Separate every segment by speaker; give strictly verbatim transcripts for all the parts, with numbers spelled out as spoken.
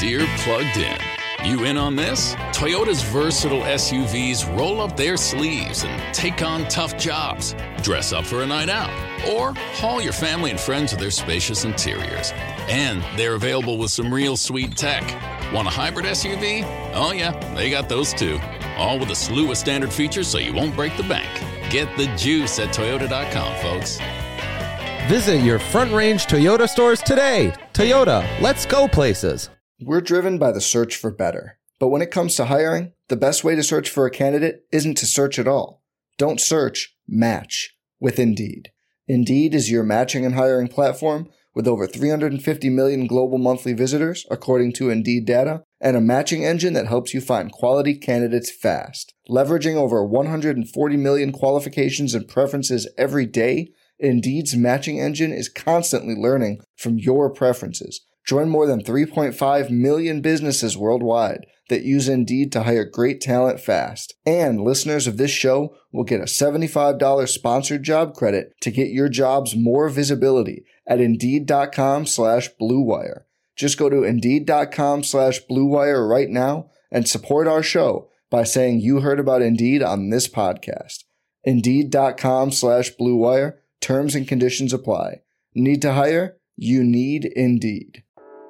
Speaker 1: Deere Plugged In. You in on this? Toyota's versatile S U Vs roll up their sleeves and take on tough jobs. Dress up for a night out, or haul your family and friends with their spacious interiors. And they're available with some real sweet tech. Want a hybrid S U V? Oh yeah, they got those too. All with a slew of standard features so you won't break the bank. Get the juice at Toyota dot com, folks.
Speaker 2: Visit your Front Range Toyota stores today. Toyota, let's go places.
Speaker 3: We're driven by the search for better. But when it comes to hiring, the best way to search for a candidate isn't to search at all. Don't search, match with Indeed. Indeed is your matching and hiring platform with over three hundred fifty million global monthly visitors, according to Indeed data, and a matching engine that helps you find quality candidates fast. Leveraging over one hundred forty million qualifications and preferences every day, Indeed's matching engine is constantly learning from your preferences. Join more than three point five million businesses worldwide that use Indeed to hire great talent fast. And listeners of this show will get a seventy-five dollars sponsored job credit to get your jobs more visibility at Indeed.com slash Blue Wire. Just go to Indeed.com slash Blue Wire right now and support our show by saying you heard about Indeed on this podcast. Indeed.com slash Blue Wire. Terms and conditions apply. Need to hire? You need Indeed.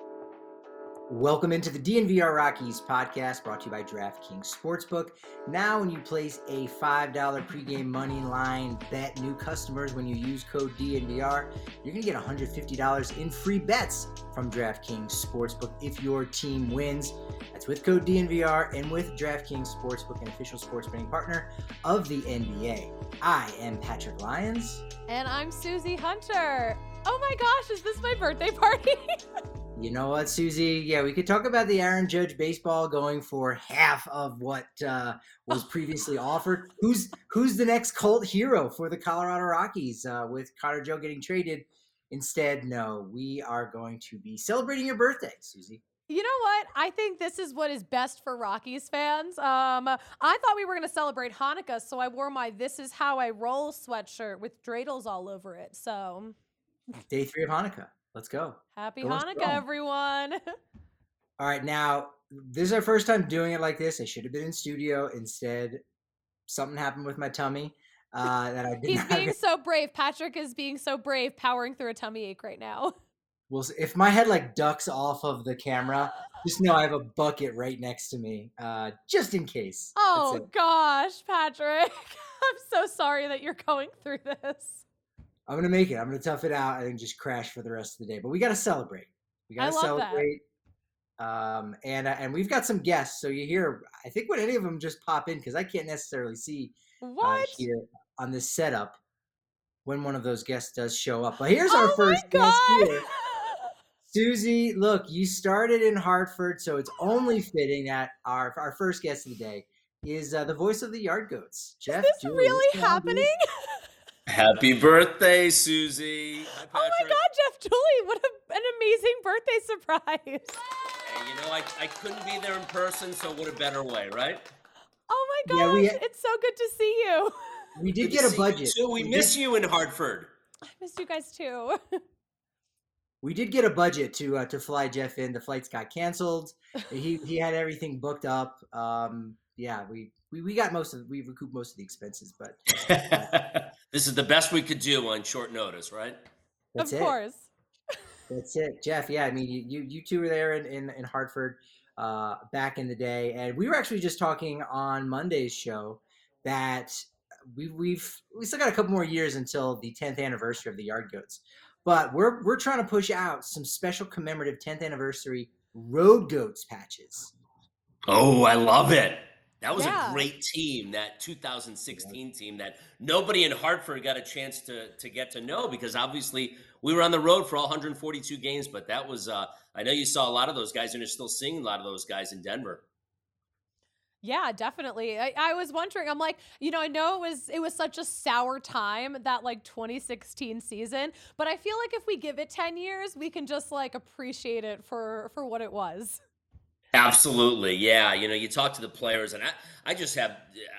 Speaker 4: Welcome into the D N V R Rockies podcast brought to you by DraftKings Sportsbook. Now when you place a five dollars pregame money line bet, new customers, when you use code D N V R, you're going to get one hundred fifty dollars in free bets from DraftKings Sportsbook if your team wins. That's with code D N V R and with DraftKings Sportsbook, an official sports betting partner of the N B A. I am Patrick Lyons.
Speaker 5: And I'm Susie Hunter. Oh my gosh, is this my birthday party?
Speaker 4: You know what, Susie? Yeah, we could talk about the Aaron Judge baseball going for half of what uh, was previously offered. Who's who's the next cult hero for the Colorado Rockies uh, with Carter Joe getting traded? Instead, no, we are going to be celebrating your birthday, Susie.
Speaker 5: You know what? I think this is what is best for Rockies fans. Um, I thought we were going to celebrate Hanukkah, so I wore my This Is How I Roll sweatshirt with dreidels all over it. So,
Speaker 4: day three of Hanukkah. Let's go.
Speaker 5: Happy
Speaker 4: go
Speaker 5: Hanukkah, everyone.
Speaker 4: All right, now, this is our first time doing it like this. I should have been in studio. Instead, something happened with my tummy uh, that I did
Speaker 5: He's
Speaker 4: not
Speaker 5: being so brave. Patrick is being so brave, powering through a tummy ache right now.
Speaker 4: Well, if my head like ducks off of the camera, just know I have a bucket right next to me, uh, just in case.
Speaker 5: Oh, gosh, Patrick. I'm so sorry that you're going through this.
Speaker 4: I'm going to make it. I'm going to tough it out and then just crash for the rest of the day. But we got to celebrate. We got to celebrate. Um, and uh, and we've got some guests. So you hear, I think when any of them just pop in, because I can't necessarily see
Speaker 5: what?
Speaker 4: Uh, here on this setup when one of those guests does show up. But here's our
Speaker 5: oh
Speaker 4: first
Speaker 5: my
Speaker 4: guest
Speaker 5: God.
Speaker 4: here. Susie, look, you started in Hartford, so it's only fitting that our our first guest of the day is uh, the voice of the Yard Goats. Jeff,
Speaker 5: is this
Speaker 4: Julie,
Speaker 5: really happening?
Speaker 6: Happy birthday, Susie. Hi,
Speaker 5: oh my God, Jeff, Julie, what a, an amazing birthday surprise.
Speaker 6: Hey, you know, I, I couldn't be there in person, so what a better way, right?
Speaker 5: Oh my gosh, yeah, we, it's so good to see you.
Speaker 4: We did get a budget.
Speaker 6: So we, we miss did. you in Hartford.
Speaker 5: I miss you guys too.
Speaker 4: We did get a budget to uh, to fly Jeff in. The flights got canceled. He he had everything booked up. Um, yeah, we, we we got most of we recouped most of the expenses, but
Speaker 6: uh, this is the best we could do on short notice, right?
Speaker 4: That's
Speaker 5: of
Speaker 4: it.
Speaker 5: course.
Speaker 4: That's it, Jeff. Yeah, I mean, you you, you two were there in, in, in Hartford uh, back in the day, and we were actually just talking on Monday's show that we we've we still got a couple more years until the tenth anniversary of the Yard Goats. But we're we're trying to push out some special commemorative tenth anniversary Road Goats patches.
Speaker 6: Oh, I love it. That was
Speaker 5: yeah.
Speaker 6: a great team, that two thousand sixteen team that nobody in Hartford got a chance to to get to know, because obviously we were on the road for all one hundred forty-two games. But that was, uh, I know you saw a lot of those guys, and you're still seeing a lot of those guys in Denver.
Speaker 5: Yeah, definitely. I, I was wondering, I'm like, you know, I know it was it was such a sour time, that like twenty sixteen season, but I feel like if we give it ten years, we can just like appreciate it for, for what it was.
Speaker 6: Absolutely. Yeah. You know, you talk to the players, and I, I just have,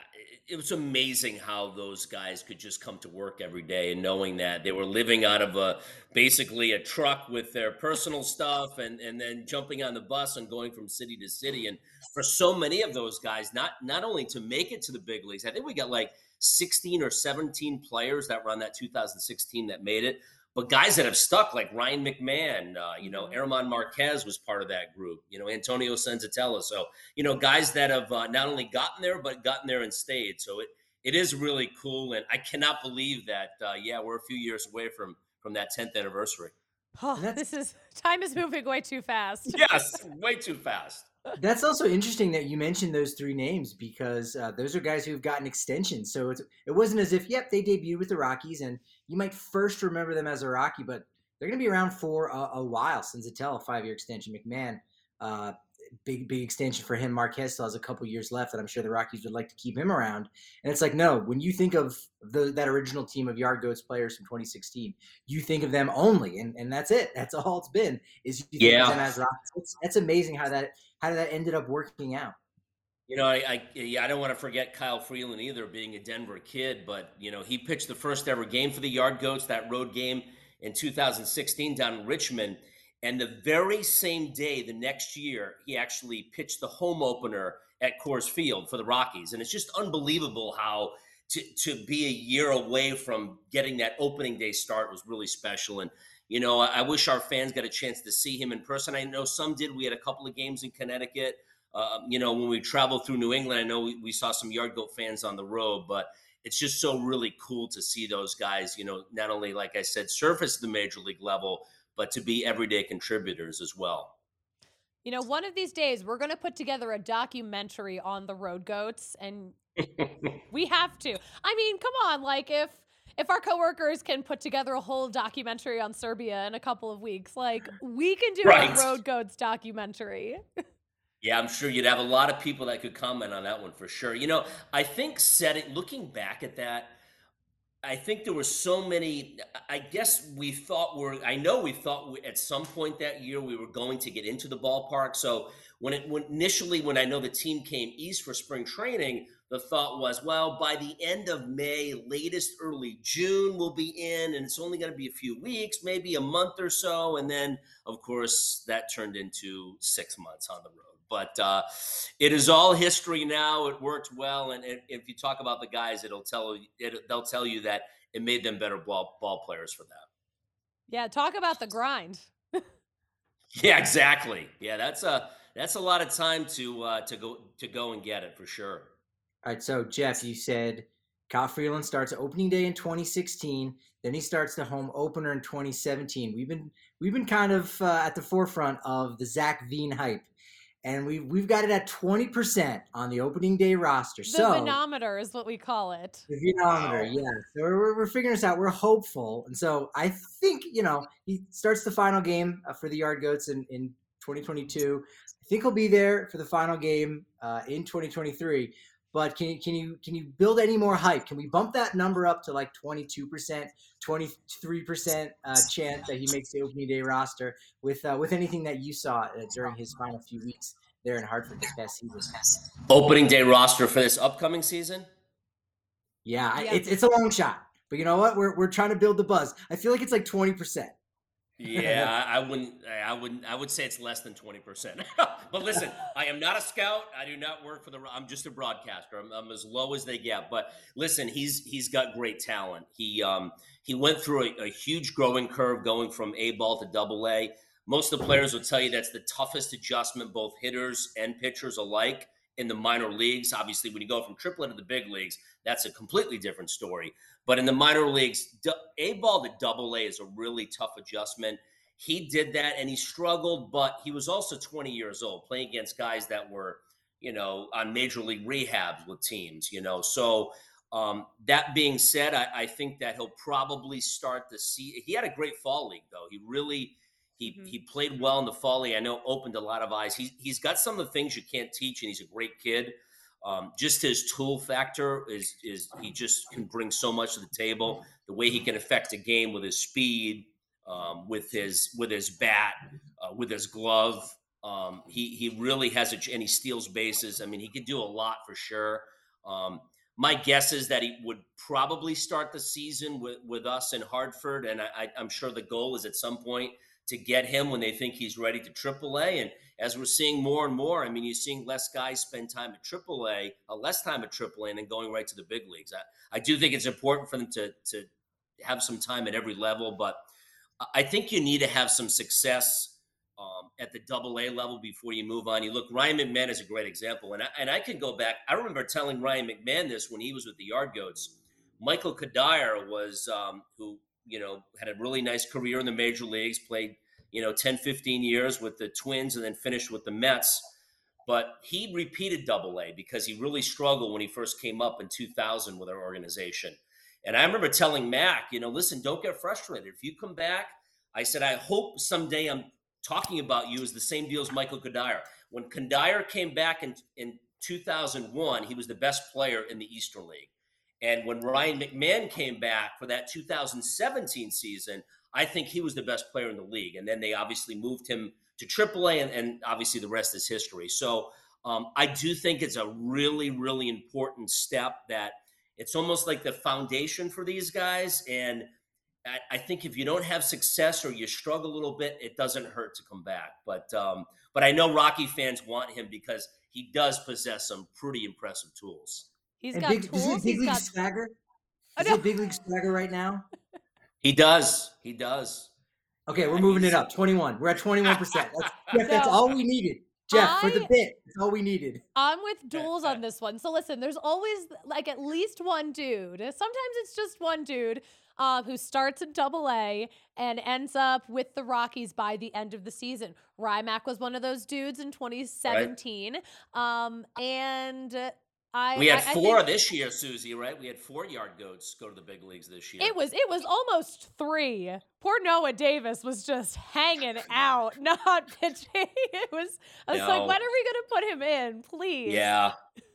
Speaker 6: it was amazing how those guys could just come to work every day and knowing that they were living out of a basically a truck with their personal stuff and and then jumping on the bus and going from city to city. And for so many of those guys, not not only to make it to the big leagues, I think we got like sixteen or seventeen players that were on that two thousand sixteen that made it, but guys that have stuck, like Ryan McMahon, uh, you know, German Marquez was part of that group, you know, Antonio Senzatella. So, you know, guys that have uh, not only gotten there, but gotten there and stayed. So it it is really cool. And I cannot believe that, uh, yeah, we're a few years away from from that tenth anniversary.
Speaker 5: Oh, this is, time is moving way too fast.
Speaker 6: Yes, way too fast.
Speaker 4: That's also interesting that you mentioned those three names because uh, those are guys who've gotten extensions. So it's, it wasn't as if, yep, they debuted with the Rockies, and you might first remember them as a Rocky, but they're going to be around for a, a while. Senzatella, a five-year extension. McMahon, uh, big, big extension for him. Marquez still has a couple years left, and I'm sure the Rockies would like to keep him around. And it's like, no, when you think of the, that original team of Yard Goats players from twenty sixteen, you think of them only, and, and that's it. That's all it's been, is you think
Speaker 6: Yeah.
Speaker 4: of them as Rockies. It's, that's amazing how that how that ended up working out.
Speaker 6: You know, I, I yeah, I don't want to forget Kyle Freeland either, being a Denver kid, but you know, he pitched the first ever game for the Yard Goats, that road game in two thousand sixteen down in Richmond, and the very same day, the next year, he actually pitched the home opener at Coors Field for the Rockies, and it's just unbelievable how to to be a year away from getting that opening day start was really special. And you know, I, I wish our fans got a chance to see him in person. I know some did. We had a couple of games in Connecticut. Uh, you know, when we traveled through New England, I know we, we saw some Yard Goat fans on the road, but it's just so really cool to see those guys, you know, not only, like I said, surface the major league level, but to be everyday contributors as well.
Speaker 5: You know, one of these days, we're going to put together a documentary on the Road Goats, and we have to. I mean, come on, like if if our coworkers can put together a whole documentary on Serbia in a couple of weeks, like we can do
Speaker 6: Right.
Speaker 5: a Road Goats documentary.
Speaker 6: Yeah, I'm sure you'd have a lot of people that could comment on that one for sure. You know, I think setting, looking back at that, I think there were so many, I guess we thought we're, I know we thought we, at some point that year we were going to get into the ballpark. So when it, when initially, when I know the team came east for spring training, the thought was, well, by the end of May, latest early June, we'll be in, and it's only going to be a few weeks, maybe a month or so. And then, of course, that turned into six months on the road. But uh, it is all history now. It worked well, and, and if you talk about the guys, it'll tell it, they'll tell you that it made them better ball ball players for that.
Speaker 5: Yeah, talk about the grind.
Speaker 6: Yeah, exactly. Yeah, that's a that's a lot of time to uh, to go to go and get it for sure.
Speaker 4: All right, so Jeff, you said Kyle Freeland starts opening day in twenty sixteen. Then he starts the home opener in twenty seventeen. We've been we've been kind of uh, at the forefront of the Zach Veen hype, and we've we've got it at twenty percent on the opening day roster.
Speaker 5: The
Speaker 4: so
Speaker 5: Veenometer is what we call it.
Speaker 4: the Veenometer, yeah. So we're we're figuring this out. We're hopeful, and so I think you know he starts the final game uh, for the Yard Goats in in twenty twenty-two. I think he'll be there for the final game uh, in twenty twenty-three. But can can you can you build any more hype? Can we bump that number up to like twenty-two percent, twenty-three percent uh, chance that he makes the opening day roster with uh, with anything that you saw uh, during his final few weeks there in Hartford this past season?
Speaker 6: Opening day roster for this upcoming season?
Speaker 4: Yeah, I,
Speaker 5: Yeah.
Speaker 4: it's it's a long shot, but you know what? We're we're trying to build the buzz. I feel like it's like twenty percent.
Speaker 6: Yeah, I I wouldn't. I wouldn't. I would say it's less than twenty percent. But listen, I am not a scout. I do not work for the. I'm just a broadcaster. I'm, I'm as low as they get. But listen, he's he's got great talent. He um he went through a, a huge growing curve going from A ball to double A. Most of the players will tell you that's the toughest adjustment, both hitters and pitchers alike, in the minor leagues. Obviously, when you go from triple A to the big leagues, that's a completely different story. But in the minor leagues, A ball to double A is a really tough adjustment. He did that and he struggled, but he was also twenty years old, playing against guys that were, you know, on major league rehabs with teams, you know. So um, that being said, I, I think that he'll probably start to see. He had a great fall league, though. He really he mm-hmm. he played well in the fall league. I know opened a lot of eyes. He's he's got some of the things you can't teach, and he's a great kid. Um, just his tool factor is is he just can bring so much to the table. The way he can affect a game with his speed, um, with his with his bat, uh, with his glove. Um, he he really has a and he steals bases. I mean, he can do a lot for sure. Um, my guess is that he would probably start the season with, with us in Hartford. And I, I'm sure the goal is at some point to get him when they think he's ready to triple A. And as we're seeing more and more, I mean, you're seeing less guys spend time at triple A, uh, less time at triple A, and then going right to the big leagues. I, I do think it's important for them to, to have some time at every level, but I think you need to have some success um, at the double A level before you move on. You look, Ryan McMahon is a great example. And I, and I can go back. I remember telling Ryan McMahon this when he was with the Yard Goats. Michael Kadire was, um, who, you know, had a really nice career in the major leagues, played, you know, ten, fifteen years with the Twins and then finished with the Mets. But he repeated double A because he really struggled when he first came up in two thousand with our organization. And I remember telling Mac, you know, listen, don't get frustrated. If you come back, I said, I hope someday I'm talking about you as the same deal as Michael Kadire. When Kadire came back in, in two thousand one, he was the best player in the Eastern League. And when Ryan McMahon came back for that two thousand seventeen season, I think he was the best player in the league. And then they obviously moved him to triple A, and, and obviously the rest is history. So um, I do think it's a really, really important step that it's almost like the foundation for these guys. And I, I think if you don't have success or you struggle a little bit, it doesn't hurt to come back. But um, but I know Rocky fans want him because he does possess some pretty impressive tools.
Speaker 5: He's
Speaker 4: and
Speaker 5: got
Speaker 4: big,
Speaker 5: tools.
Speaker 4: Is it big
Speaker 5: He's
Speaker 4: league
Speaker 5: got
Speaker 4: swagger?
Speaker 5: Oh,
Speaker 4: Is
Speaker 5: no.
Speaker 4: it big league swagger right now?
Speaker 6: He does. He does.
Speaker 4: Okay,
Speaker 6: Yeah,
Speaker 4: we're moving
Speaker 6: he's-
Speaker 4: it up. twenty-one. We're at twenty-one percent. That's, Jeff, that's
Speaker 5: No.
Speaker 4: all we needed. Jeff, for the
Speaker 5: I-
Speaker 4: bit, that's all we needed.
Speaker 5: I'm with duels on this one. So listen, there's always like at least one dude. Sometimes it's just one dude uh, who starts in double A and ends up with the Rockies by the end of the season. Rymack was one of those dudes in twenty seventeen. Um, and uh, I
Speaker 6: We had
Speaker 5: I- I
Speaker 6: four
Speaker 5: think
Speaker 6: this year, Susie, right? We had four Yard Goats go to the big leagues this year.
Speaker 5: It was it was almost three. Poor Noah Davis was just hanging out, not pitching. It was I was
Speaker 6: No.
Speaker 5: like, when are we gonna put him in, please?
Speaker 6: Yeah.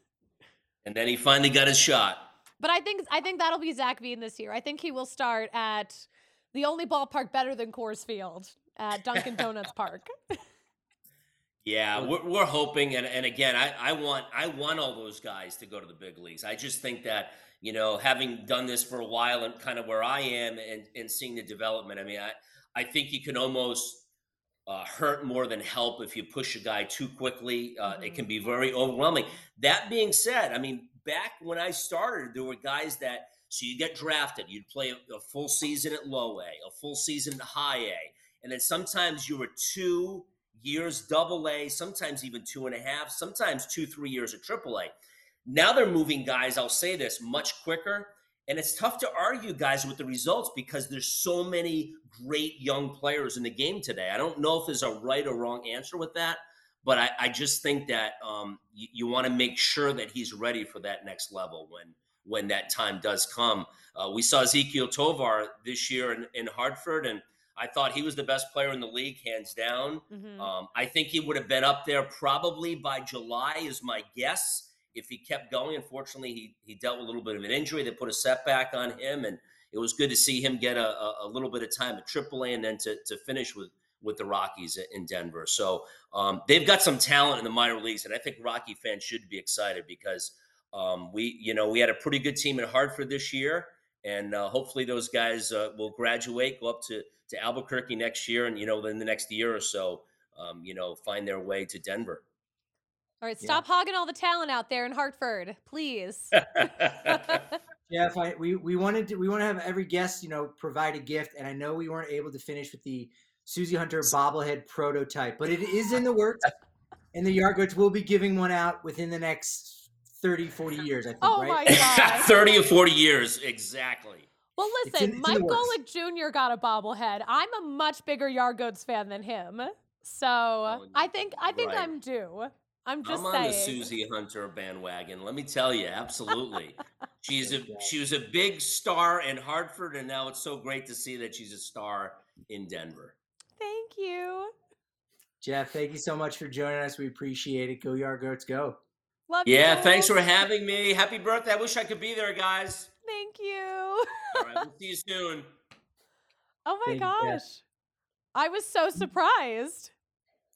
Speaker 6: And then he finally got his shot.
Speaker 5: But I think I think that'll be Zach Veen this year. I think he will start at the only ballpark better than Coors Field, at Dunkin' Donuts Park.
Speaker 6: Yeah, we're, we're hoping, and, and again, I, I want I want all those guys to go to the big leagues. I just think that, you know, having done this for a while and kind of where I am and, and seeing the development, I mean, I, I think you can almost uh, hurt more than help if you push a guy too quickly. Uh,
Speaker 5: Mhm.
Speaker 6: It can be very overwhelming. That being said, I mean, back when I started, there were guys that, so you get drafted, you'd play a, a full season at low A, a full season at high A, and then sometimes you were two years double A, sometimes even two and a half, sometimes two, three years at triple A. Now they're moving guys, I'll say this, much quicker. And it's tough to argue, guys, with the results because there's so many great young players in the game today. I don't know if there's a right or wrong answer with that, but I, I just think that um, you, you want to make sure that he's ready for that next level when when that time does come. Uh, we saw Ezekiel Tovar this year in, in Hartford, and I thought he was the best player in the league, hands down.
Speaker 5: Mhm.
Speaker 6: Um, I think he would have been up there probably by July is my guess if he kept going. Unfortunately, he he dealt with a little bit of an injury that put a setback on him, and it was good to see him get a, a, a little bit of time at triple A and then to, to finish with, with the Rockies in Denver. So um, they've got some talent in the minor leagues, and I think Rocky fans should be excited because um, we, you know, we had a pretty good team in Hartford this year, and uh, hopefully those guys uh, will graduate, go up to to Albuquerque next year, and, you know, in the next year or so, um, you know, find their way to Denver.
Speaker 5: All right, stop hogging all the talent out there in Hartford, please.
Speaker 4: Jeff, I, we we wanted to we want to have every guest, you know, provide a gift, and I know we weren't able to finish with the Susie Hunter bobblehead prototype, but it is in the works, and the Yard Goats will be giving one out within the next thirty, forty years, I think,
Speaker 5: Oh
Speaker 4: right?
Speaker 5: my God.
Speaker 6: thirty or forty years, exactly.
Speaker 5: Well,
Speaker 4: It's
Speaker 5: listen,
Speaker 4: in- it's in
Speaker 5: Mike
Speaker 4: the works.
Speaker 5: Golick Junior got a bobblehead. I'm a much bigger Yard Goats fan than him, so I think I think
Speaker 6: right.
Speaker 5: I'm due. I'm just
Speaker 6: I'm on
Speaker 5: saying.
Speaker 6: the Susie Hunter bandwagon. Let me tell you, absolutely. She's a she was a big star in Hartford, and now it's so great to see that she's a star in Denver.
Speaker 5: Thank you.
Speaker 4: Jeff, thank you so much for joining us. We appreciate it. Go Yard Goats, go.
Speaker 5: Love you.
Speaker 6: Yeah, thanks for
Speaker 5: Jules.
Speaker 6: having me. Happy birthday. I wish I could be there, guys.
Speaker 5: Thank you.
Speaker 6: All right, we'll see you soon.
Speaker 5: Oh my
Speaker 4: Thank you, Jeff.
Speaker 5: gosh. I was so surprised.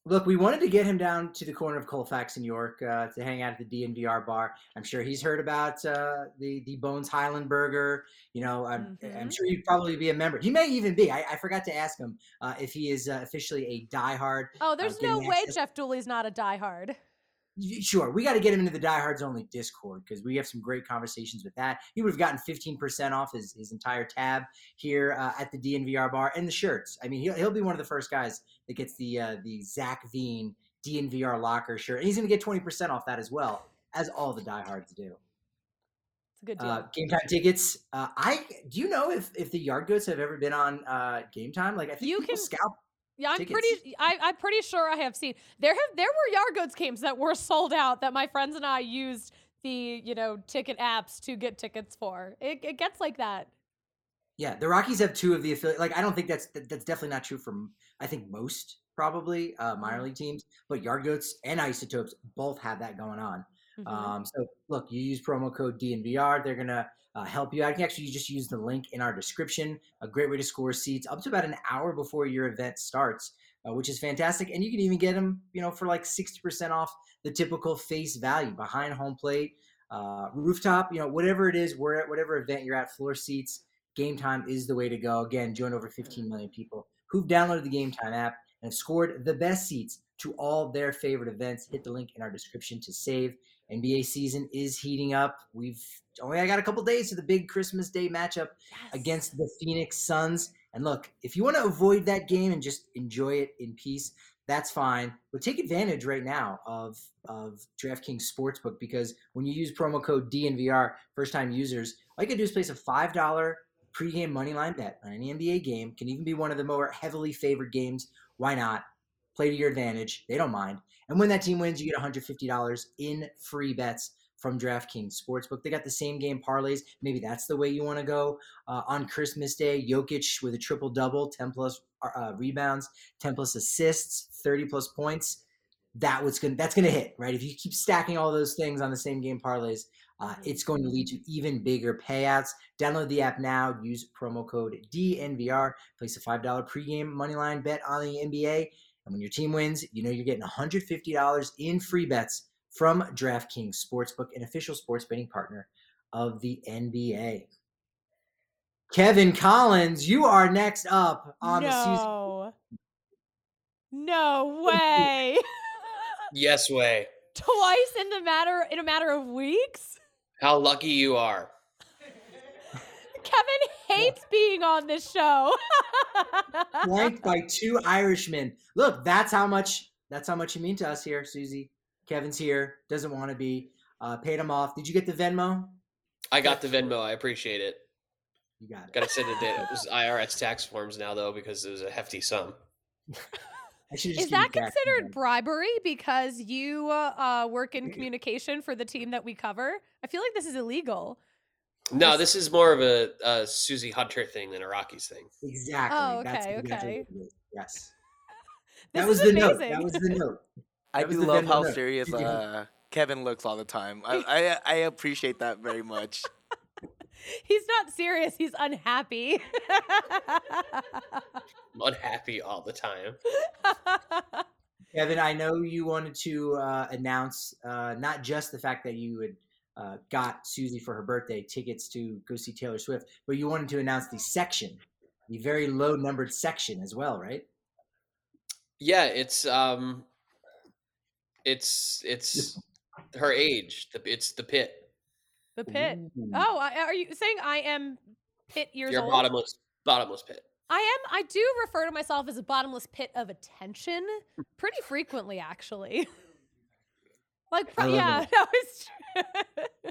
Speaker 4: Look, we wanted to get him down to the corner of Colfax in York uh, to hang out at the D N V R bar. I'm sure he's heard about uh, the the Bones Highland Burger. You know, I'm,
Speaker 5: Mhm.
Speaker 4: I'm sure he'd probably be a member. He may even be. I, I forgot to ask him uh, if he is uh, officially a diehard.
Speaker 5: Oh, there's
Speaker 4: uh,
Speaker 5: no
Speaker 4: getting
Speaker 5: way
Speaker 4: access-
Speaker 5: Jeff Dooley's not a diehard.
Speaker 4: Sure, we got to get him into the Diehards Only Discord because we have some great conversations with that. He would have gotten fifteen percent off his, his entire tab here uh, at the D N V R bar and the shirts. I mean, he'll, he'll be one of the first guys that gets the uh, the Zach Veen D N V R locker shirt. And he's going to get twenty percent off that as well, as all the Diehards do.
Speaker 5: It's a good deal.
Speaker 4: Uh, game time tickets. Uh, I do you know if, if the Yard Goats have ever been on uh, Game Time? Like I think
Speaker 5: You
Speaker 4: people
Speaker 5: can-
Speaker 4: scout.
Speaker 5: Yeah, I'm
Speaker 4: tickets.
Speaker 5: pretty. I, I'm pretty sure I have seen. There have there were Yard Goats games that were sold out that my friends and I used the you know ticket apps to get tickets for. It, it gets like that.
Speaker 4: Yeah, the Rockies have two of the affiliate. Like, I don't think that's that, that's definitely not true for I think most probably uh, minor league teams, but Yard Goats and Isotopes both have that going on.
Speaker 5: Mhm.
Speaker 4: Um, so look, you use promo code D N V R. They're gonna uh, help you out. You can actually just use the link in our description. A great way to score seats up to about an hour before your event starts, uh, which is fantastic. And you can even get them, you know, for like sixty percent off the typical face value behind home plate, uh, rooftop, you know, whatever it is, where whatever event you're at, floor seats. Game Time is the way to go. Again, join over fifteen million people who've downloaded the Game Time app and have scored the best seats to all their favorite events. Hit the link in our description to save. N B A season is heating up. We've only got a couple days to the big Christmas Day matchup
Speaker 5: Yes.
Speaker 4: against the Phoenix Suns. And look, if you want to avoid that game and just enjoy it in peace, that's fine. But take advantage right now of, of DraftKings Sportsbook because when you use promo code D N V R, first-time users, all you can do is place a five dollars pregame moneyline bet on any N B A game. Can even be one of the more heavily favored games. Why not? Play to your advantage. They don't mind. And when that team wins, you get one hundred fifty dollars in free bets from DraftKings Sportsbook. They got the same game parlays. Maybe that's the way you want to go uh, on Christmas Day. Jokic with a triple-double, ten plus uh, rebounds, ten plus assists, thirty plus points. That was gonna, that's going to hit, right? If you keep stacking all those things on the same game parlays, uh, it's going to lead to even bigger payouts. Download the app now. Use promo code D N V R. Place a five dollars pregame moneyline bet on the N B A. And when your team wins, you know you're getting one hundred fifty dollars in free bets from DraftKings Sportsbook, an official sports betting partner of the N B A. Kevin Collins, you are next up on the season.
Speaker 5: No. No way.
Speaker 7: Yes way.
Speaker 5: Twice in the matter in a matter of weeks.
Speaker 7: How lucky you are.
Speaker 5: Kevin hates being on this show.
Speaker 4: Flanked by two Irishmen. Look, that's how much that's how much you mean to us here, Susie. Kevin's here, doesn't want to be. Uh, paid him off. Did you get the Venmo?
Speaker 7: I got the Venmo. I appreciate it.
Speaker 4: You got it.
Speaker 7: Gotta send it in. It was I R S tax forms now, though, because it was a hefty sum.
Speaker 4: I should've just
Speaker 5: Is
Speaker 4: given
Speaker 5: that
Speaker 4: you cash.
Speaker 5: considered bribery because you uh, uh, work in communication for the team that we cover? I feel like this is illegal.
Speaker 7: No, this is more of a, a Susie Hunter thing than a Rockies thing.
Speaker 4: Exactly.
Speaker 5: Oh,
Speaker 4: That's
Speaker 5: okay,
Speaker 4: exactly
Speaker 5: okay.
Speaker 4: what it is. Yes.
Speaker 5: This
Speaker 4: That was
Speaker 5: is
Speaker 4: the note.
Speaker 5: amazing.
Speaker 4: That was the note.
Speaker 8: I
Speaker 4: That was
Speaker 8: do
Speaker 4: the
Speaker 8: love
Speaker 4: Venmo
Speaker 8: how
Speaker 4: note.
Speaker 8: serious
Speaker 4: Did you-
Speaker 8: uh, Kevin looks all the time. I, I I appreciate that very much.
Speaker 5: He's not serious. He's unhappy.
Speaker 7: I'm unhappy all the time.
Speaker 4: Kevin, I know you wanted to uh, announce uh, not just the fact that you had uh, got Susie for her birthday tickets to go see Taylor Swift, but you wanted to announce the section, the very low numbered section as well, right?
Speaker 7: Yeah, it's um, it's it's her age. The it's the pit.
Speaker 5: The pit.
Speaker 4: Ooh.
Speaker 5: Oh, I, are you saying I am pit years
Speaker 7: Your
Speaker 5: old?
Speaker 7: bottomless bottomless pit.
Speaker 5: I am. I do refer to myself as a bottomless pit of attention pretty frequently, actually. Like,
Speaker 4: I
Speaker 5: pro-
Speaker 4: love
Speaker 5: yeah,
Speaker 4: it.
Speaker 5: that was true.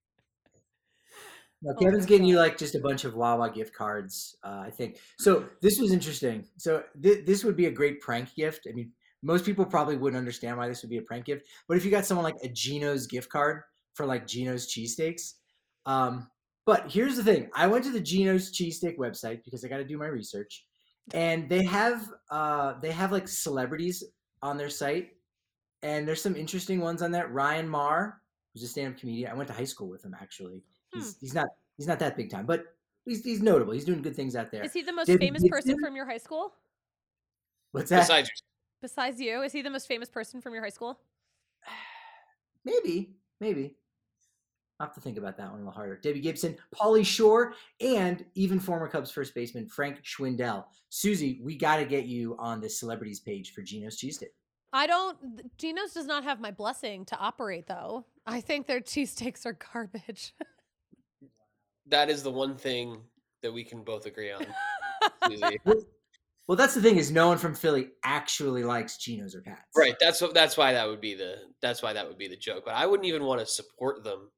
Speaker 4: Now,
Speaker 5: Oh
Speaker 4: Kevin's
Speaker 5: my
Speaker 4: getting you
Speaker 5: God.
Speaker 4: like just a bunch of Wawa gift cards, uh, I think. So this was interesting. So th- this would be a great prank gift. I mean, most people probably wouldn't understand why this would be a prank gift, but if you got someone like a Geno's gift card for like Geno's cheesesteaks, um, but here's the thing: I went to the Geno's cheesesteak website because I got to do my research, and they have uh, they have like celebrities on their site, and there's some interesting ones on there. Ryan Maher, who's a stand-up comedian. I went to high school with him actually. He's
Speaker 5: Hmm.
Speaker 4: he's not he's not that big time, but he's he's notable. He's doing good things out there.
Speaker 5: Is he the most
Speaker 4: David
Speaker 5: famous person
Speaker 4: Gibson?
Speaker 5: from your high school?
Speaker 4: What's that?
Speaker 7: Besides
Speaker 5: Besides you, is he the most famous person from your high school?
Speaker 4: Maybe, maybe. I'll have to think about that one a little harder. Debbie Gibson, Pauly Shore, and even former Cubs first baseman Frank Schwindel. Susie, we got to get you on this celebrities page for Geno's Cheesesteak.
Speaker 5: I don't. Geno's does not have my blessing to operate, though. I think their cheesesteaks are garbage.
Speaker 7: That is the one thing that we can both agree on. Susie.
Speaker 4: Well, that's the thing is no one from Philly actually likes Geno's or Pat's.
Speaker 7: Right. That's what. That's why that would be the. That's why that would be the joke. But I wouldn't even want to support them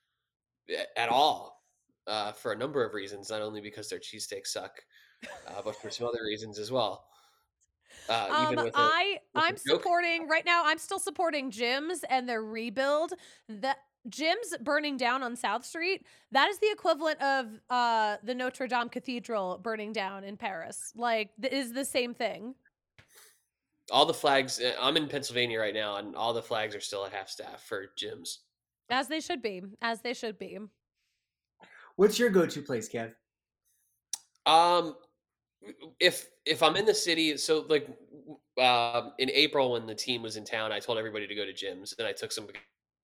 Speaker 7: at all, uh, for a number of reasons. Not only because their cheesesteaks suck, uh, but for some other reasons as well. Uh,
Speaker 5: um,
Speaker 7: even with a,
Speaker 5: I
Speaker 7: with
Speaker 5: I'm
Speaker 7: a joke.
Speaker 5: supporting right now. I'm still supporting Jim's and their rebuild. That Jim's burning down on South Street. That is the equivalent of uh, the Notre Dame Cathedral burning down in Paris. Like, th- is the same thing.
Speaker 7: All the flags. I'm in Pennsylvania right now, and all the flags are still at half staff for gyms.
Speaker 5: As they should be. As they should be.
Speaker 4: What's your go-to place, Kev?
Speaker 7: Um, if if I'm in the city, so like uh, in April when the team was in town, I told everybody to go to gyms, and I took some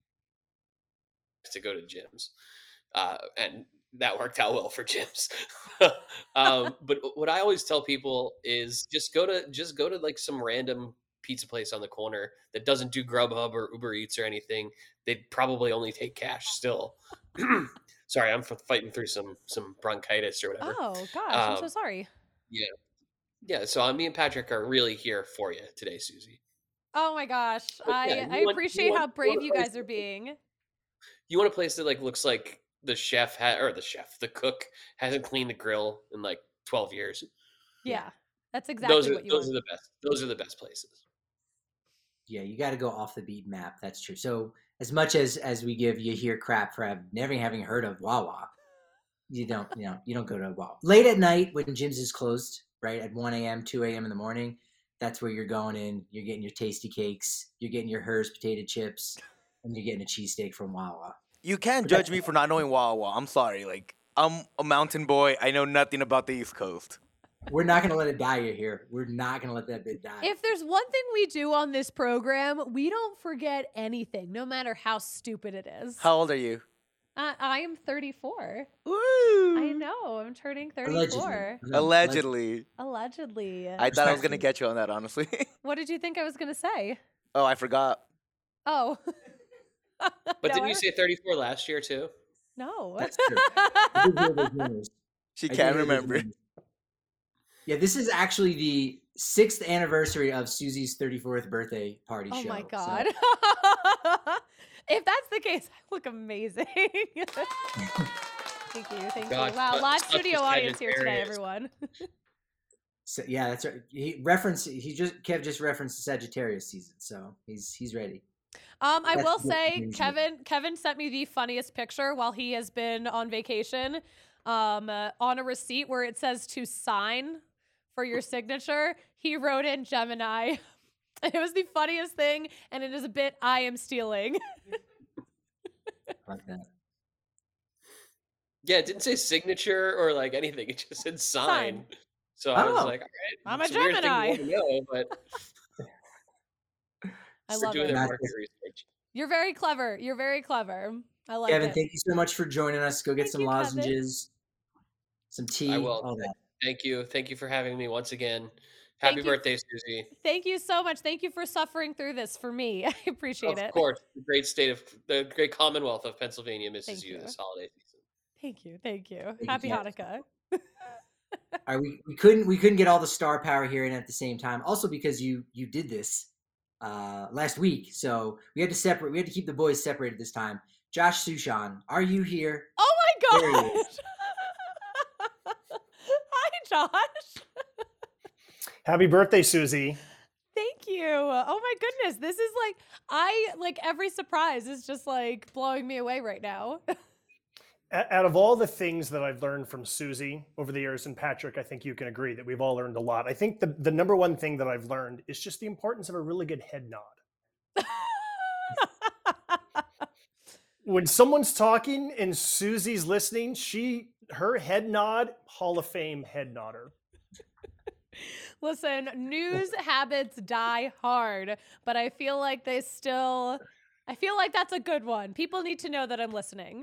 Speaker 7: to go to gyms, uh, and that worked out well for gyms. um, but what I always tell people is just go to just go to like some random pizza place on the corner that doesn't do Grubhub or Uber Eats or anything. They'd probably only take cash still. Sorry, I'm fighting through some some bronchitis or whatever.
Speaker 5: Oh gosh,
Speaker 7: um,
Speaker 5: I'm so sorry.
Speaker 7: Yeah. Yeah, so uh, me and Patrick are really here for you today, Susie.
Speaker 5: Oh my gosh.
Speaker 7: But
Speaker 5: I,
Speaker 7: yeah, you
Speaker 5: I
Speaker 7: want-
Speaker 5: appreciate
Speaker 7: you want-
Speaker 5: how
Speaker 7: you
Speaker 5: brave
Speaker 7: want a
Speaker 5: you
Speaker 7: place
Speaker 5: guys are
Speaker 7: that-
Speaker 5: being.
Speaker 7: You want a place that like looks like the chef ha- or the chef, the cook hasn't cleaned the grill in like twelve years.
Speaker 5: Yeah. That's exactly
Speaker 7: those are
Speaker 5: what you
Speaker 7: those
Speaker 5: want.
Speaker 7: are the best. Those are the best places.
Speaker 4: Yeah, you got to go off the beat map. That's true. So as much as as we give you here crap for have, never having heard of Wawa, you don't you know you don't go to Wawa late at night when gyms is closed, right at one a.m., two a.m. in the morning. That's where you're going in. You're getting your tasty cakes. You're getting your Hers potato chips, and you're getting a cheesesteak from Wawa.
Speaker 8: You can't judge me for not knowing Wawa. I'm sorry. Like, I'm a mountain boy. I know nothing about the East Coast.
Speaker 4: We're not gonna let it die here. We're not gonna let that bit die.
Speaker 5: If there's one thing we do on this program, we don't forget anything, no matter how stupid it is.
Speaker 8: How old are you?
Speaker 5: Uh, I am thirty-four.
Speaker 8: Woo!
Speaker 5: I know. I'm turning thirty-four.
Speaker 8: Allegedly.
Speaker 5: Allegedly.
Speaker 8: I thought I was going to get you on that, honestly.
Speaker 5: What did you think I was going to say?
Speaker 8: Oh, I forgot.
Speaker 5: Oh.
Speaker 7: But
Speaker 5: No,
Speaker 7: didn't
Speaker 5: I-
Speaker 7: you say thirty-four last year too?
Speaker 5: No.
Speaker 4: That's true. I did hear those rumors.
Speaker 8: She
Speaker 4: I did
Speaker 8: can't
Speaker 4: hear those
Speaker 8: remember.
Speaker 4: rumors. Yeah, this is actually the sixth anniversary of Susie's thirty-fourth birthday party
Speaker 5: Oh
Speaker 4: show.
Speaker 5: my
Speaker 4: so-
Speaker 5: God. If that's the case, I look amazing. Thank you. Thank
Speaker 7: God,
Speaker 5: you. Wow.
Speaker 7: such-
Speaker 5: Live
Speaker 7: such
Speaker 5: studio
Speaker 7: a
Speaker 5: audience here today,
Speaker 7: Sagittarius.
Speaker 5: everyone.
Speaker 4: So, yeah, that's right. He referenced. He just Kev just referenced the Sagittarius season, so he's he's ready.
Speaker 5: Um, I
Speaker 4: That's
Speaker 5: will
Speaker 4: the
Speaker 5: say,
Speaker 4: conclusion.
Speaker 5: Kevin. Kevin sent me the funniest picture while he has been on vacation. Um, uh, on a receipt where it says to sign for your signature, he wrote in Gemini. It was the funniest thing, and it is a bit I am stealing.
Speaker 4: Like that.
Speaker 7: Yeah, it didn't say signature or like anything. It just said sign.
Speaker 5: Sign.
Speaker 7: So I was
Speaker 4: Oh.
Speaker 7: like, all right.
Speaker 5: I'm a
Speaker 7: it's weird thing to
Speaker 5: Gemini.
Speaker 7: want to know, but
Speaker 5: I
Speaker 7: we're
Speaker 5: love
Speaker 7: doing
Speaker 5: it.
Speaker 7: their
Speaker 4: That's-
Speaker 7: market research.
Speaker 5: You're very clever. You're very clever. I like
Speaker 4: Kevin,
Speaker 5: it.
Speaker 4: thank you so much for joining us. Go get
Speaker 5: Thank
Speaker 4: some
Speaker 5: you, Kevin.
Speaker 4: lozenges, some tea,
Speaker 7: I will.
Speaker 4: all that.
Speaker 7: Thank you. Thank you for having me once again.
Speaker 5: Thank
Speaker 7: Happy
Speaker 5: you.
Speaker 7: birthday, Susie.
Speaker 5: Thank you so much. Thank you for suffering through this for me. I appreciate
Speaker 7: Of
Speaker 5: it.
Speaker 7: course, the great state of the great Commonwealth of Pennsylvania misses
Speaker 5: Thank
Speaker 7: you,
Speaker 5: you.
Speaker 7: this holiday season.
Speaker 5: Thank you. Thank you.
Speaker 4: you,
Speaker 5: Happy
Speaker 4: Kev.
Speaker 5: Hanukkah.
Speaker 4: All right, we, we couldn't we couldn't get all the star power here in at the same time. Also because you you did this uh, last week, so we had to separate. We had to keep the boys separated this time. Josh Sushan, are you here?
Speaker 5: Oh my
Speaker 4: There he
Speaker 5: gosh.
Speaker 4: is.
Speaker 5: Hi, Josh.
Speaker 9: Happy birthday, Susie.
Speaker 5: Thank you. Oh my goodness. This is like, I like every surprise is just like blowing me away right now.
Speaker 9: A- Out of all the things that I've learned from Susie over the years, and Patrick, I think you can agree that we've all learned a lot. I think the, the number one thing that I've learned is just the importance of a really good head nod. When someone's talking and Susie's listening, she her head nod, Hall of Fame head nodder.
Speaker 5: Listen, news habits die hard, but I feel like they still, I feel like that's a good one. People need to know that I'm listening.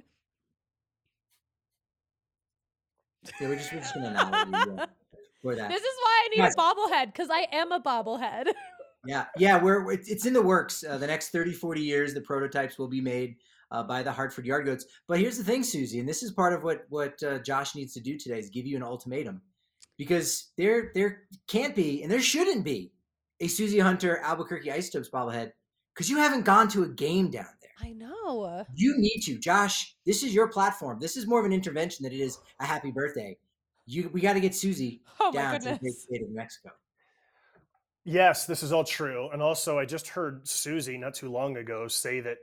Speaker 4: Yeah, we're just, we're just gonna nominate for that.
Speaker 5: This is why I need
Speaker 4: Yes.
Speaker 5: a bobblehead, because I am a bobblehead.
Speaker 4: Yeah, yeah, we're it's, it's in the works. Uh, the next thirty, forty years, the prototypes will be made uh, by the Hartford Yard Goats. But here's the thing, Susie, and this is part of what what uh, Josh needs to do today is give you an ultimatum, because there there can't be and there shouldn't be a Susie Hunter Albuquerque Isotopes bobblehead because you haven't gone to a game down there.
Speaker 5: I know.
Speaker 4: You need to, Josh. This is your platform. This is more of an intervention than it is a happy birthday. You we got to get Susie
Speaker 5: Oh my
Speaker 4: down to the great
Speaker 5: goodness.
Speaker 4: state of New Mexico.
Speaker 9: Yes, this is all true. And also, I just heard Susie not too long ago say that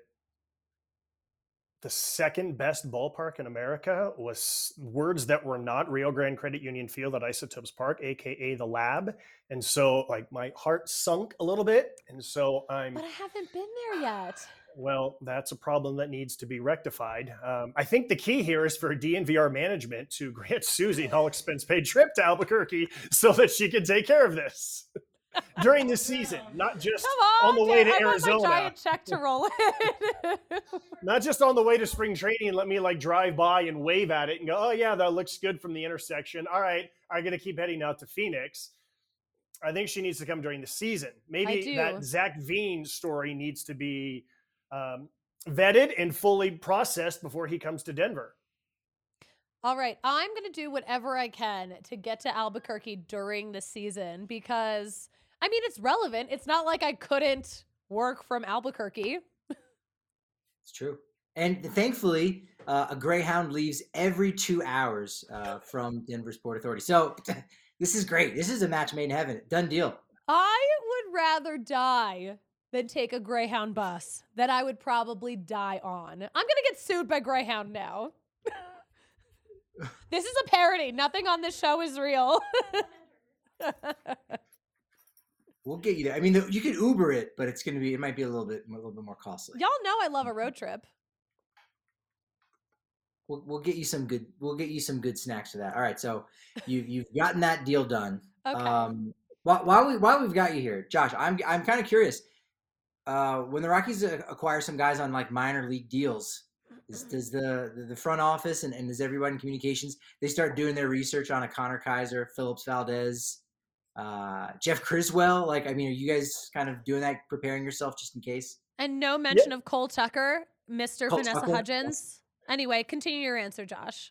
Speaker 9: the second best ballpark in America was words that were not Rio Grande Credit Union Field at Isotopes Park, aka the Lab. And so, like, my heart sunk a little bit. And so I'm,
Speaker 5: But I haven't been there yet.
Speaker 9: well, that's a problem that needs to be rectified. Um, I think the key here is for D N V R management to grant Susie an all expense paid trip to Albuquerque so that she can take care of this during the season, not just
Speaker 5: Come on,
Speaker 9: on the way to
Speaker 5: I
Speaker 9: Arizona.
Speaker 5: want my giant check to roll in.
Speaker 9: Not just on the way to spring training and let me like drive by and wave at it and go, oh yeah, that looks good from the intersection. All right, I'm going to keep heading out to Phoenix. I think she needs to come during the season.
Speaker 5: I
Speaker 9: Maybe
Speaker 5: do.
Speaker 9: that Zach Veen story needs to be um, vetted and fully processed before he comes to Denver.
Speaker 5: All right, I'm going to do whatever I can to get to Albuquerque during the season because, I mean, it's relevant. It's not like I couldn't work from Albuquerque.
Speaker 4: It's true. And thankfully, uh, a Greyhound leaves every two hours uh, from Denver's Port Authority. So this is great. This is a match made in heaven. Done deal.
Speaker 5: I would rather die than take a Greyhound bus that I would probably die on. I'm going to get sued by Greyhound now. This is a parody. Nothing on this show is real.
Speaker 4: We'll get you there. I mean, the, you can Uber it, but it's going to be, it might be a little bit, a little bit more costly.
Speaker 5: Y'all know I love a road trip.
Speaker 4: We'll, we'll get you some good, we'll get you some good snacks for that. All right. So you, you've gotten that deal done.
Speaker 5: Okay.
Speaker 4: Um, while, while we, while we've got you here, Josh, I'm, I'm kind of curious, uh, when the Rockies acquire some guys on like minor league deals, is, does the, the front office and, and does everyone in communications, they start doing their research on a Connor Kaiser, Phillips Valdez, uh, Jeff Criswell? Like, I mean, are you guys kind of doing that, preparing yourself just in case?
Speaker 5: And no mention of Cole Tucker, Mister
Speaker 4: Cole
Speaker 5: Vanessa
Speaker 4: Tucker,
Speaker 5: Hudgens. Anyway, continue your answer, Josh.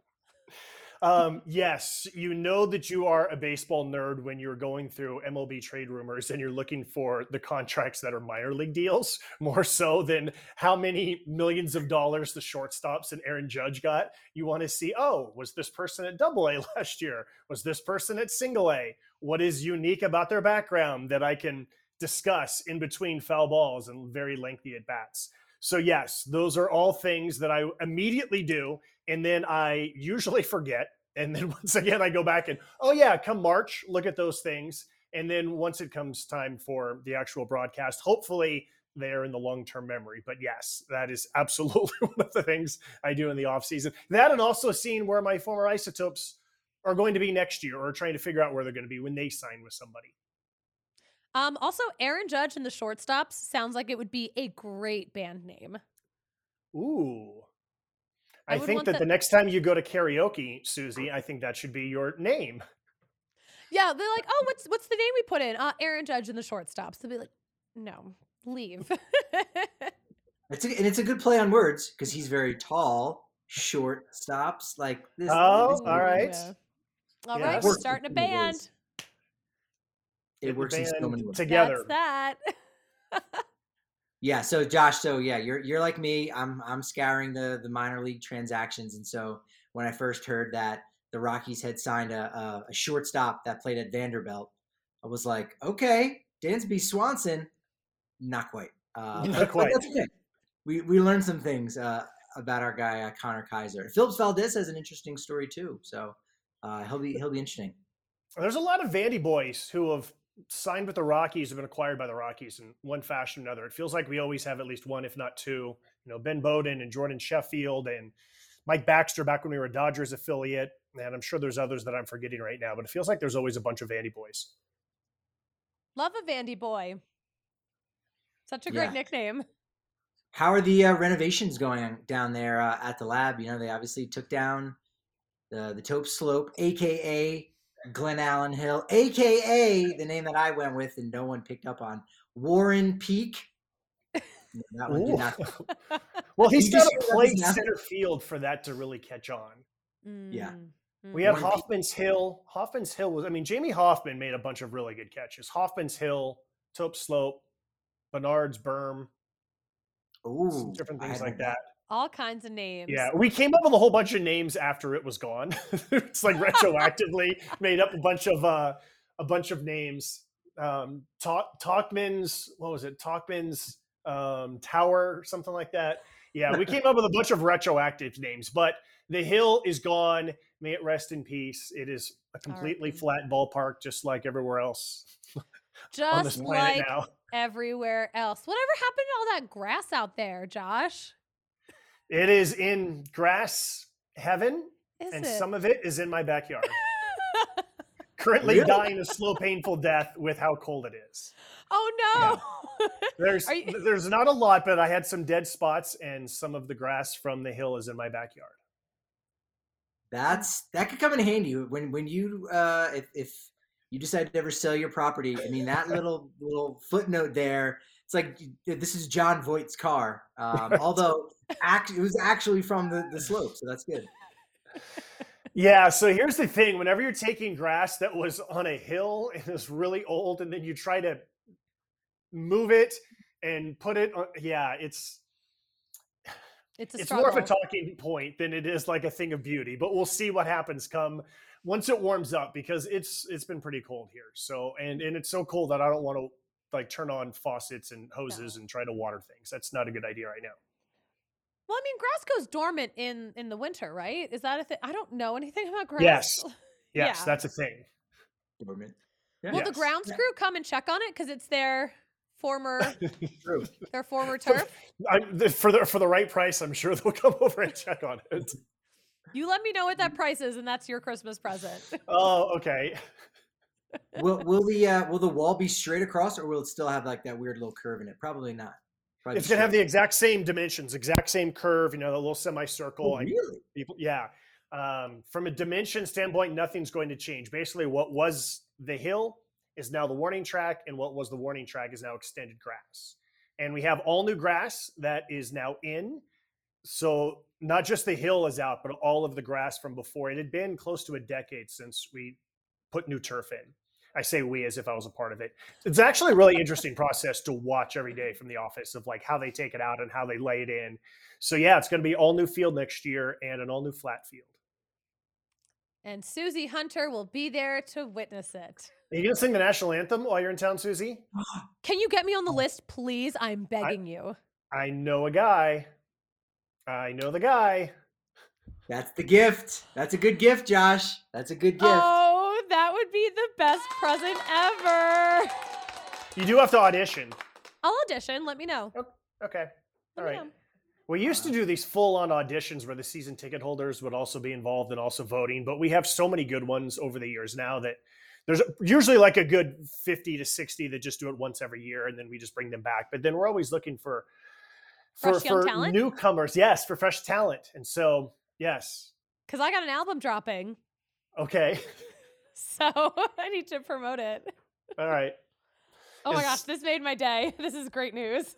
Speaker 9: Um, yes, you know that you are a baseball nerd when you're going through M L B trade rumors and you're looking for the contracts that are minor league deals, more so than how many millions of dollars the shortstops and Aaron Judge got. You want to see, oh, was this person at double A last year? Was this person at single A? What is unique about their background that I can discuss in between foul balls and very lengthy at bats? So yes, those are all things that I immediately do. And then I usually forget. And then once again, I go back and, oh yeah, come March, look at those things. And then once it comes time for the actual broadcast, hopefully they're in the long-term memory. But yes, that is absolutely one of the things I do in the off season. That and also seeing where my former Isotopes are going to be next year or trying to figure out where they're going to be when they sign with somebody.
Speaker 5: Um, also, Aaron Judge and the Shortstops sounds like it would be a great band name.
Speaker 9: Ooh.
Speaker 5: I
Speaker 9: I,
Speaker 5: would
Speaker 9: think
Speaker 5: want
Speaker 9: that
Speaker 5: the-
Speaker 9: the next time you go to karaoke, Susie, I think that should be your name.
Speaker 5: Yeah, they're like, oh, what's what's the name we put in? Uh, Aaron Judge and the Shortstops. They'll be like, no, leave.
Speaker 4: It's a, and it's a good play on words because he's very tall, short stops. Like this.
Speaker 9: Oh,
Speaker 4: this-
Speaker 9: all right.
Speaker 5: Yeah. All
Speaker 9: Yeah,
Speaker 5: right,
Speaker 9: that's-
Speaker 5: we're starting a
Speaker 4: in many ways.
Speaker 5: band.
Speaker 4: It works in so
Speaker 9: Band
Speaker 4: many ways.
Speaker 9: together.
Speaker 5: That's that.
Speaker 4: Yeah. So Josh, so yeah, you're you're like me. I'm I'm scouring the the minor league transactions, and so when I first heard that the Rockies had signed a a, a shortstop that played at Vanderbilt, I was like, okay, Dansby Swanson, not quite. Uh,
Speaker 9: Not
Speaker 4: but- but
Speaker 9: quite.
Speaker 4: that's okay. We we learned some things uh, about our guy uh, Connor Kaiser. Phillips Valdez has an interesting story too, so uh, he'll be he'll be interesting.
Speaker 9: There's a lot of Vandy boys who have signed with the Rockies, have been acquired by the Rockies in one fashion or another. It feels like we always have at least one, if not two. You know, Ben Bowden and Jordan Sheffield and Mike Baxter back when we were a Dodgers affiliate. And I'm sure there's others that I'm forgetting right now, but it feels like there's always a bunch of Vandy boys.
Speaker 5: Love a Vandy boy. Such a great
Speaker 4: Yeah.
Speaker 5: nickname.
Speaker 4: How are the uh, renovations going down there uh, at the lab? You know, they obviously took down the the Taupe Slope, aka Glen Allen Hill, aka the name that I went with and no one picked up on, Warren Peak. No, that one did not.
Speaker 9: Well, he's
Speaker 4: You
Speaker 9: got
Speaker 4: just
Speaker 9: to
Speaker 4: said
Speaker 9: play
Speaker 4: that now?
Speaker 9: center field for that to really catch on.
Speaker 4: Yeah.
Speaker 5: Mm.
Speaker 9: We had
Speaker 4: Warren Peak.
Speaker 9: Hoffman's Hill. Hoffman's Hill was, I mean, Jamie Hoffman made a bunch of really good catches. Hoffman's Hill, Taupe Slope, Bernard's Berm,
Speaker 4: Ooh,
Speaker 9: different
Speaker 4: I
Speaker 9: things
Speaker 4: had
Speaker 9: like
Speaker 4: that.
Speaker 9: that.
Speaker 5: All kinds of names.
Speaker 9: Yeah, we came up with a whole bunch of names after it was gone. It's like retroactively made up a bunch of uh, a bunch of names. Um, Talk Talkman's, what was it? Talkman's um, Tower, something like that. Yeah, we came up with a bunch of retroactive names, but the hill is gone. May it rest in peace. It is a completely
Speaker 5: R I P.
Speaker 9: flat ballpark, just like everywhere else
Speaker 5: Just
Speaker 9: on this planet
Speaker 5: like
Speaker 9: now.
Speaker 5: everywhere else. Whatever happened to all that grass out there, Josh?
Speaker 9: It is in grass heaven,
Speaker 5: Is
Speaker 9: and
Speaker 5: it?
Speaker 9: some of it is in my backyard. Currently
Speaker 4: Really?
Speaker 9: dying a slow, painful death with how cold it is.
Speaker 5: Oh no.
Speaker 9: There's
Speaker 5: Are you-
Speaker 9: there's not a lot, but I had some dead spots, and some of the grass from the hill is in my backyard.
Speaker 4: That's that could come in handy when when you uh, if if you decide to ever sell your property. I mean, that little little footnote there. It's like this is John Voight's car, um, although act, it was actually from the, the slope, so that's good.
Speaker 9: Yeah, so here's the thing. Whenever you're taking grass that was on a hill and is really old, and then you try to move it and put it on, yeah, it's
Speaker 5: It's a
Speaker 9: it's
Speaker 5: struggle.
Speaker 9: more of a talking point than it is like a thing of beauty. But we'll see what happens come once it warms up, because it's it's been pretty cold here. So and and it's so cold that I don't want to like turn on faucets and hoses
Speaker 5: No.
Speaker 9: and try to water things. That's not a good idea right now.
Speaker 5: Well, I mean, grass goes dormant in in the winter, right? Is that a thing? I don't know anything about grass.
Speaker 9: Yes. Yes,
Speaker 5: Yeah.
Speaker 9: that's a thing.
Speaker 4: Dormant.
Speaker 5: Will the
Speaker 9: Yes.
Speaker 5: grounds crew come and check on it because it's their former
Speaker 4: True.
Speaker 5: their former turf?
Speaker 9: I'm, the- for the for the right price, I'm sure they'll come over and check on it.
Speaker 5: You let me know what that price is, and that's your Christmas present.
Speaker 9: Oh, okay.
Speaker 4: Will will the uh, will the wall be straight across, or will it still have like that weird little curve in it? Probably not. Probably
Speaker 9: It's gonna have the
Speaker 4: straight.
Speaker 9: exact same dimensions, exact same curve. You know, the little semicircle.
Speaker 4: Oh,
Speaker 9: like,
Speaker 4: really?
Speaker 9: people, yeah. Um, from a dimension standpoint, nothing's going to change. Basically, what was the hill is now the warning track, and what was the warning track is now extended grass. And we have all new grass that is now in. So not just the hill is out, but all of the grass from before. It had been close to a decade since we put new turf in. I say we as if I was a part of it. It's actually a really interesting process to watch every day from the office of like how they take it out and how they lay it in. So yeah, it's going to be all new field next year and an all new flat field.
Speaker 5: And Susie Hunter will be there to witness it.
Speaker 9: Are you going to sing the national anthem while you're in town, Susie?
Speaker 5: Can you get me on the list, please? I'm begging you.
Speaker 9: I know a guy. I know the guy.
Speaker 4: That's the gift. That's a good gift, Josh. That's a good gift.
Speaker 5: Oh, that would be the best present ever.
Speaker 9: You do have to audition.
Speaker 5: I'll audition. Let me know.
Speaker 9: Okay.
Speaker 5: Let
Speaker 9: All
Speaker 5: me
Speaker 9: right.
Speaker 5: know.
Speaker 9: We used to do these full-on auditions where the season ticket holders would also be involved and also voting, but we have so many good ones over the years now that there's usually like a good fifty to sixty that just do it once every year, and then we just bring them back. But then we're always looking for for,
Speaker 5: Fresh young
Speaker 9: for
Speaker 5: talent?
Speaker 9: newcomers, yes, for fresh talent. And so, yes,
Speaker 5: Because I got an album dropping.
Speaker 9: okay,
Speaker 5: So I need to promote it.
Speaker 9: all right.
Speaker 5: Oh my
Speaker 9: Is-
Speaker 5: gosh, this made my day. This is great news.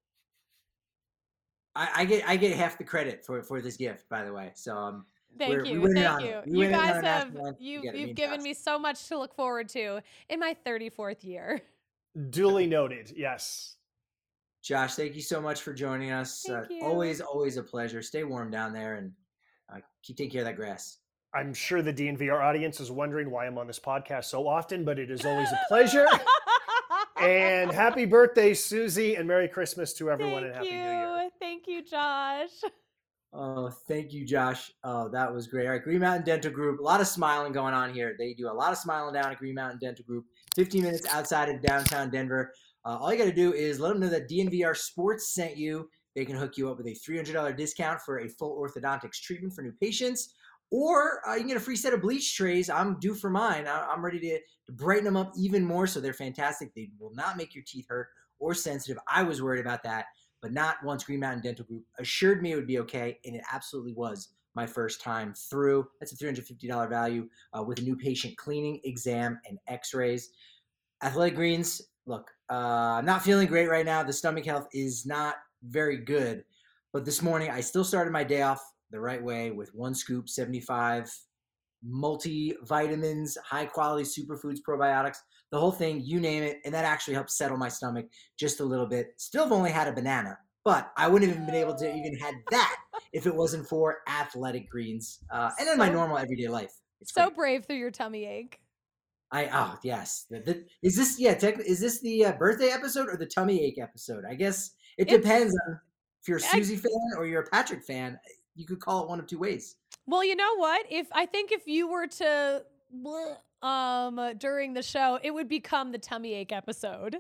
Speaker 4: I, I get I get half the credit for for this gift, by the way. So um,
Speaker 5: Thank
Speaker 4: We're- we
Speaker 5: you.
Speaker 4: win it
Speaker 5: Thank
Speaker 4: on-
Speaker 5: you.
Speaker 4: we
Speaker 5: You
Speaker 4: win it on
Speaker 5: guys
Speaker 4: our
Speaker 5: have
Speaker 4: national anthem.
Speaker 5: you
Speaker 4: You get it, me
Speaker 5: you've
Speaker 4: and
Speaker 5: given
Speaker 4: Josh.
Speaker 5: me so much to look forward to in my thirty-fourth year.
Speaker 9: Duly noted. Yes.
Speaker 4: Josh, thank you so much for joining us.
Speaker 5: Thank
Speaker 4: uh,
Speaker 5: you.
Speaker 4: Always, always a pleasure. Stay warm down there and uh, keep taking care of that grass.
Speaker 9: I'm sure the D N V R audience is wondering why I'm on this podcast so often, but it is always a pleasure. And happy birthday, Susie, and Merry Christmas to everyone,
Speaker 5: Thank
Speaker 9: and Happy
Speaker 5: you.
Speaker 9: New Year.
Speaker 5: Thank you, Josh.
Speaker 4: Oh, thank you, Josh. Oh, that was great. All right, Green Mountain Dental Group. A lot of smiling going on here. They do a lot of smiling down at Green Mountain Dental Group. fifteen minutes outside of downtown Denver. Uh, all you got to do is let them know that D N V R Sports sent you. They can hook you up with a three hundred dollars discount for a full orthodontics treatment for new patients. Or uh, you can get a free set of bleach trays. I'm due for mine. I- I'm ready to, to brighten them up even more so they're fantastic. They will not make your teeth hurt or sensitive. I was worried about that, but not once Green Mountain Dental Group assured me it would be okay, and it absolutely was my first time through. That's a three hundred fifty dollars value uh, with a new patient cleaning, exam, and x-rays. Athletic Greens, look, uh, I'm not feeling great right now. The stomach health is not very good, but this morning I still started my day off the right way with one scoop, seventy-five multivitamins, high quality superfoods, probiotics, the whole thing, you name it. And that actually helps settle my stomach just a little bit. Still have only had a banana, but I wouldn't have even been able to even had that if it wasn't for Athletic Greens uh, and in my normal everyday life. It's
Speaker 5: so
Speaker 4: great.
Speaker 5: brave through your tummy ache.
Speaker 4: I oh yes. The, the, is this yeah? Tech, is this the uh, birthday episode or the tummy ache episode? I guess it
Speaker 5: It's-
Speaker 4: depends on if you're a
Speaker 5: I-
Speaker 4: Susie fan or you're a Patrick fan. You could call it one of two ways.
Speaker 5: Well, you know what? If I think if you were to bleh, um during the show, it would become the tummy ache episode.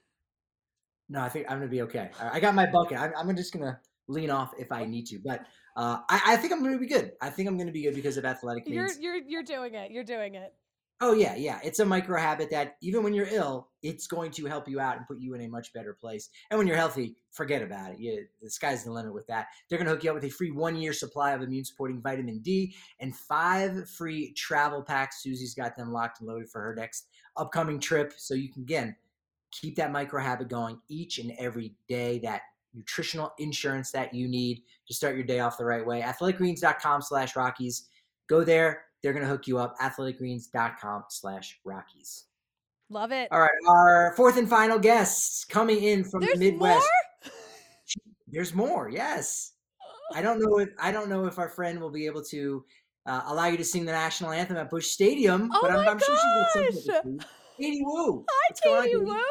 Speaker 4: No, I think I'm gonna be okay. I I got my bucket. I'm, I'm just gonna lean off if I need to, but uh, I, I think I'm gonna be good. I think I'm gonna be good because of Athletic
Speaker 5: You're
Speaker 4: Greens.
Speaker 5: you're you're doing it. You're doing it.
Speaker 4: Oh yeah, yeah. It's a micro habit that even when you're ill, it's going to help you out and put you in a much better place. And when you're healthy, forget about it. You, the sky's the limit with that. They're going to hook you up with a free one-year supply of immune-supporting vitamin D and five free travel packs. Susie's got them locked and loaded for her next upcoming trip. So you can, again, keep that micro habit going each and every day, that nutritional insurance that you need to start your day off the right way. athleticgreens.com slash Rockies. Go there. They're going to hook you up. athleticgreens.com slash Rockies.
Speaker 5: Love it.
Speaker 4: All right. Our fourth and final guest coming in from
Speaker 5: There's
Speaker 4: the Midwest.
Speaker 5: more?
Speaker 4: There's more. Yes. I don't know if I don't know if our friend will be able to uh, allow you to sing the national anthem at Busch Stadium,
Speaker 5: Oh
Speaker 4: but I'm,
Speaker 5: my
Speaker 4: I'm sure she's got something
Speaker 5: gosh.
Speaker 4: to do. Katie Woo.
Speaker 5: Hi,
Speaker 4: What's going on,
Speaker 5: Katie
Speaker 4: Katie?
Speaker 5: Woo.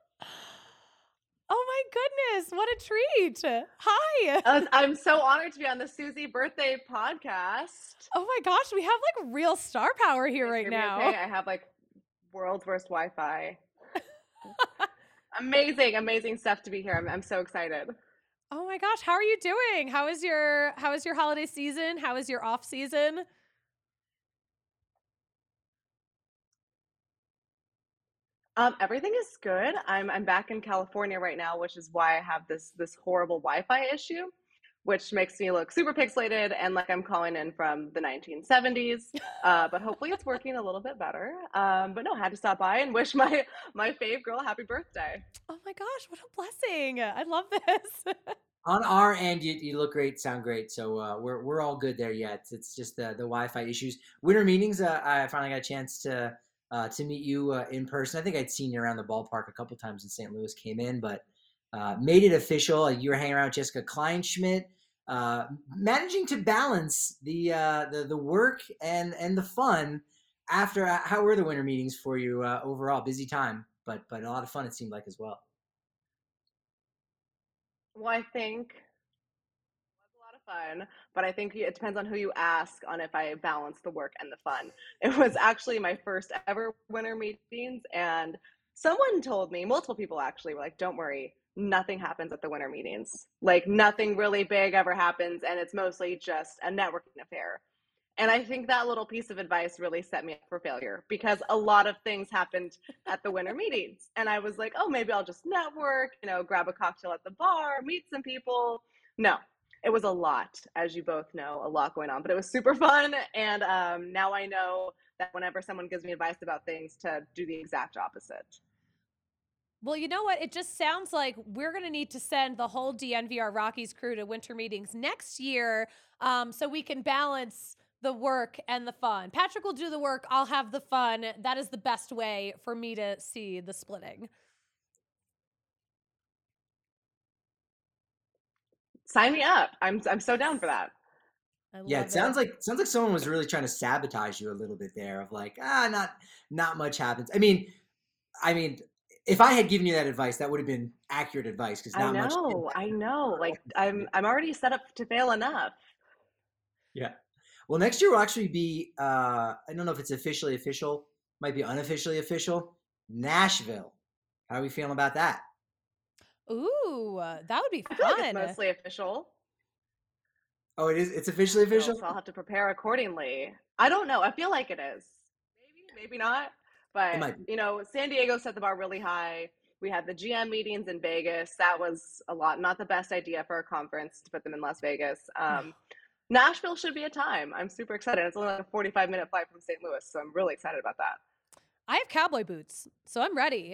Speaker 5: Oh my goodness, what a treat. Hi.
Speaker 10: Uh, I'm so honored to be on the Susie birthday podcast.
Speaker 5: Oh my gosh, we have like real star power here
Speaker 10: Can you
Speaker 5: right
Speaker 10: hear me
Speaker 5: now.
Speaker 10: okay? I have like world's worst Wi-Fi. Amazing, amazing stuff to be here. I'm, I'm so excited.
Speaker 5: Oh my gosh, how are you doing? How is your how is your holiday season? How is your off season?
Speaker 10: Um, everything is good. I'm I'm back in California right now, which is why I have this this horrible Wi-Fi issue, which makes me look super pixelated and like I'm calling in from the nineteen seventies. Uh, but hopefully it's working a little bit better. Um, but no, had to stop by and wish my my fave girl happy birthday.
Speaker 5: Oh my gosh, what a blessing. I love this.
Speaker 4: On our end, you, you look great, sound great. So uh, we're we're all good there yet. It's just the the Wi-Fi issues. Winter meetings. Uh, I finally got a chance to uh, to meet you uh, in person. I think I'd seen you around the ballpark a couple times in Saint Louis. Came in, but uh, made it official. You were hanging around with Jessica Kleinschmidt, uh, managing to balance the uh, the the work and and the fun. After uh, how were the winter meetings for you uh, overall? Busy time, but but a lot of fun it seemed like as well.
Speaker 10: Well, I think it was a lot of fun, but I think it depends on who you ask on if I balance the work and the fun. It was actually my first ever winter meetings, and someone told me, multiple people actually were like, don't worry, nothing happens at the winter meetings. Like nothing really big ever happens, and it's mostly just a networking affair. And I think that little piece of advice really set me up for failure because a lot of things happened at the winter meetings. And I was like, oh, maybe I'll just network, you know, grab a cocktail at the bar, meet some people. No, it was a lot, as you both know, a lot going on, but it was super fun. And um, now I know that whenever someone gives me advice about things, to do the exact opposite.
Speaker 5: Well, you know what? It just sounds like we're going to need to send the whole D N V R Rockies crew to winter meetings next year um, so we can balance the work and the fun. Patrick will do the work. I'll have the fun. That is the best way for me to see the splitting.
Speaker 10: Sign me up. I'm I'm so down for that.
Speaker 5: I
Speaker 4: Yeah,
Speaker 5: love
Speaker 4: it sounds like sounds like someone was really trying to sabotage you a little bit there. Of like, ah, not not much happens. I mean, I mean, if I had given you that advice, that would have been accurate advice because
Speaker 10: I
Speaker 4: not much.
Speaker 10: know, I know. Like I'm I'm already set up to fail enough.
Speaker 4: Yeah. Well, next year will actually be. Uh, I don't know if it's officially official. Might be unofficially official. Nashville. How are we feeling about that?
Speaker 5: Ooh, that would be
Speaker 10: I feel like it's
Speaker 5: fun.
Speaker 10: mostly official.
Speaker 4: Oh, it is. It's officially official.
Speaker 10: So I'll have to prepare accordingly. I don't know. I feel like it is. Maybe, maybe not. But you know, San Diego set the bar really high. We had the G M meetings in Vegas. That was a lot. Not the best idea for a conference to put them in Las Vegas. Um, Nashville should be a time. I'm super excited. It's only like a forty-five minute flight from Saint Louis, so I'm really excited about that.
Speaker 5: I have cowboy boots, so I'm ready.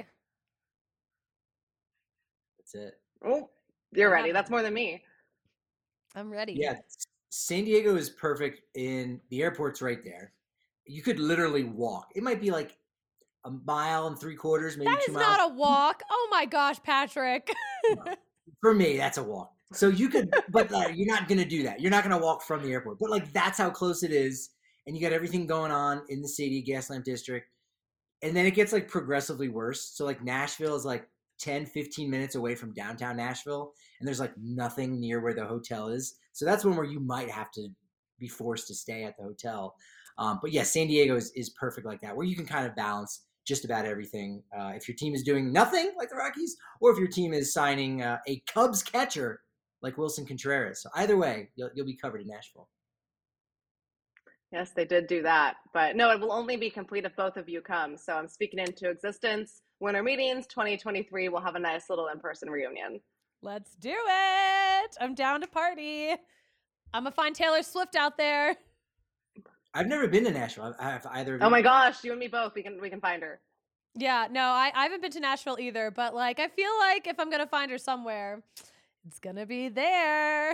Speaker 4: That's it.
Speaker 10: Oh, you're ready. That's more than me.
Speaker 5: I'm ready.
Speaker 4: Yeah, San Diego is perfect. In the airport's right there. You could literally walk. It might be like a mile and three quarters, maybe
Speaker 5: that
Speaker 4: two
Speaker 5: is
Speaker 4: miles.
Speaker 5: Not a walk. Oh my gosh, Patrick.
Speaker 4: For me, that's a walk. So you could, but uh, you're not going to do that. You're not going to walk from the airport. But like that's how close it is. And you got everything going on in the city, Gaslamp District. And then it gets like progressively worse. So like Nashville is like ten, fifteen minutes away from downtown Nashville. And there's like nothing near where the hotel is. So that's one where you might have to be forced to stay at the hotel. Um, but yeah, San Diego is, is perfect like that, where you can kind of balance just about everything. Uh, if your team is doing nothing like the Rockies, or if your team is signing uh, a Cubs catcher like Wilson Contreras. So either way, you'll, you'll be covered in Nashville.
Speaker 10: Yes, they did do that. But no, it will only be complete if both of you come. So I'm speaking into existence. Winter Meetings twenty twenty-three, we'll have a nice little in-person reunion.
Speaker 5: Let's do it. I'm down to party. I'm going to find Taylor Swift out there.
Speaker 4: I've never been to Nashville. I have either of
Speaker 10: you. Oh my gosh, you and me both. We can we can find her.
Speaker 5: Yeah, no, I, I haven't been to Nashville either, but like I feel like if I'm gonna find her somewhere, it's gonna be there.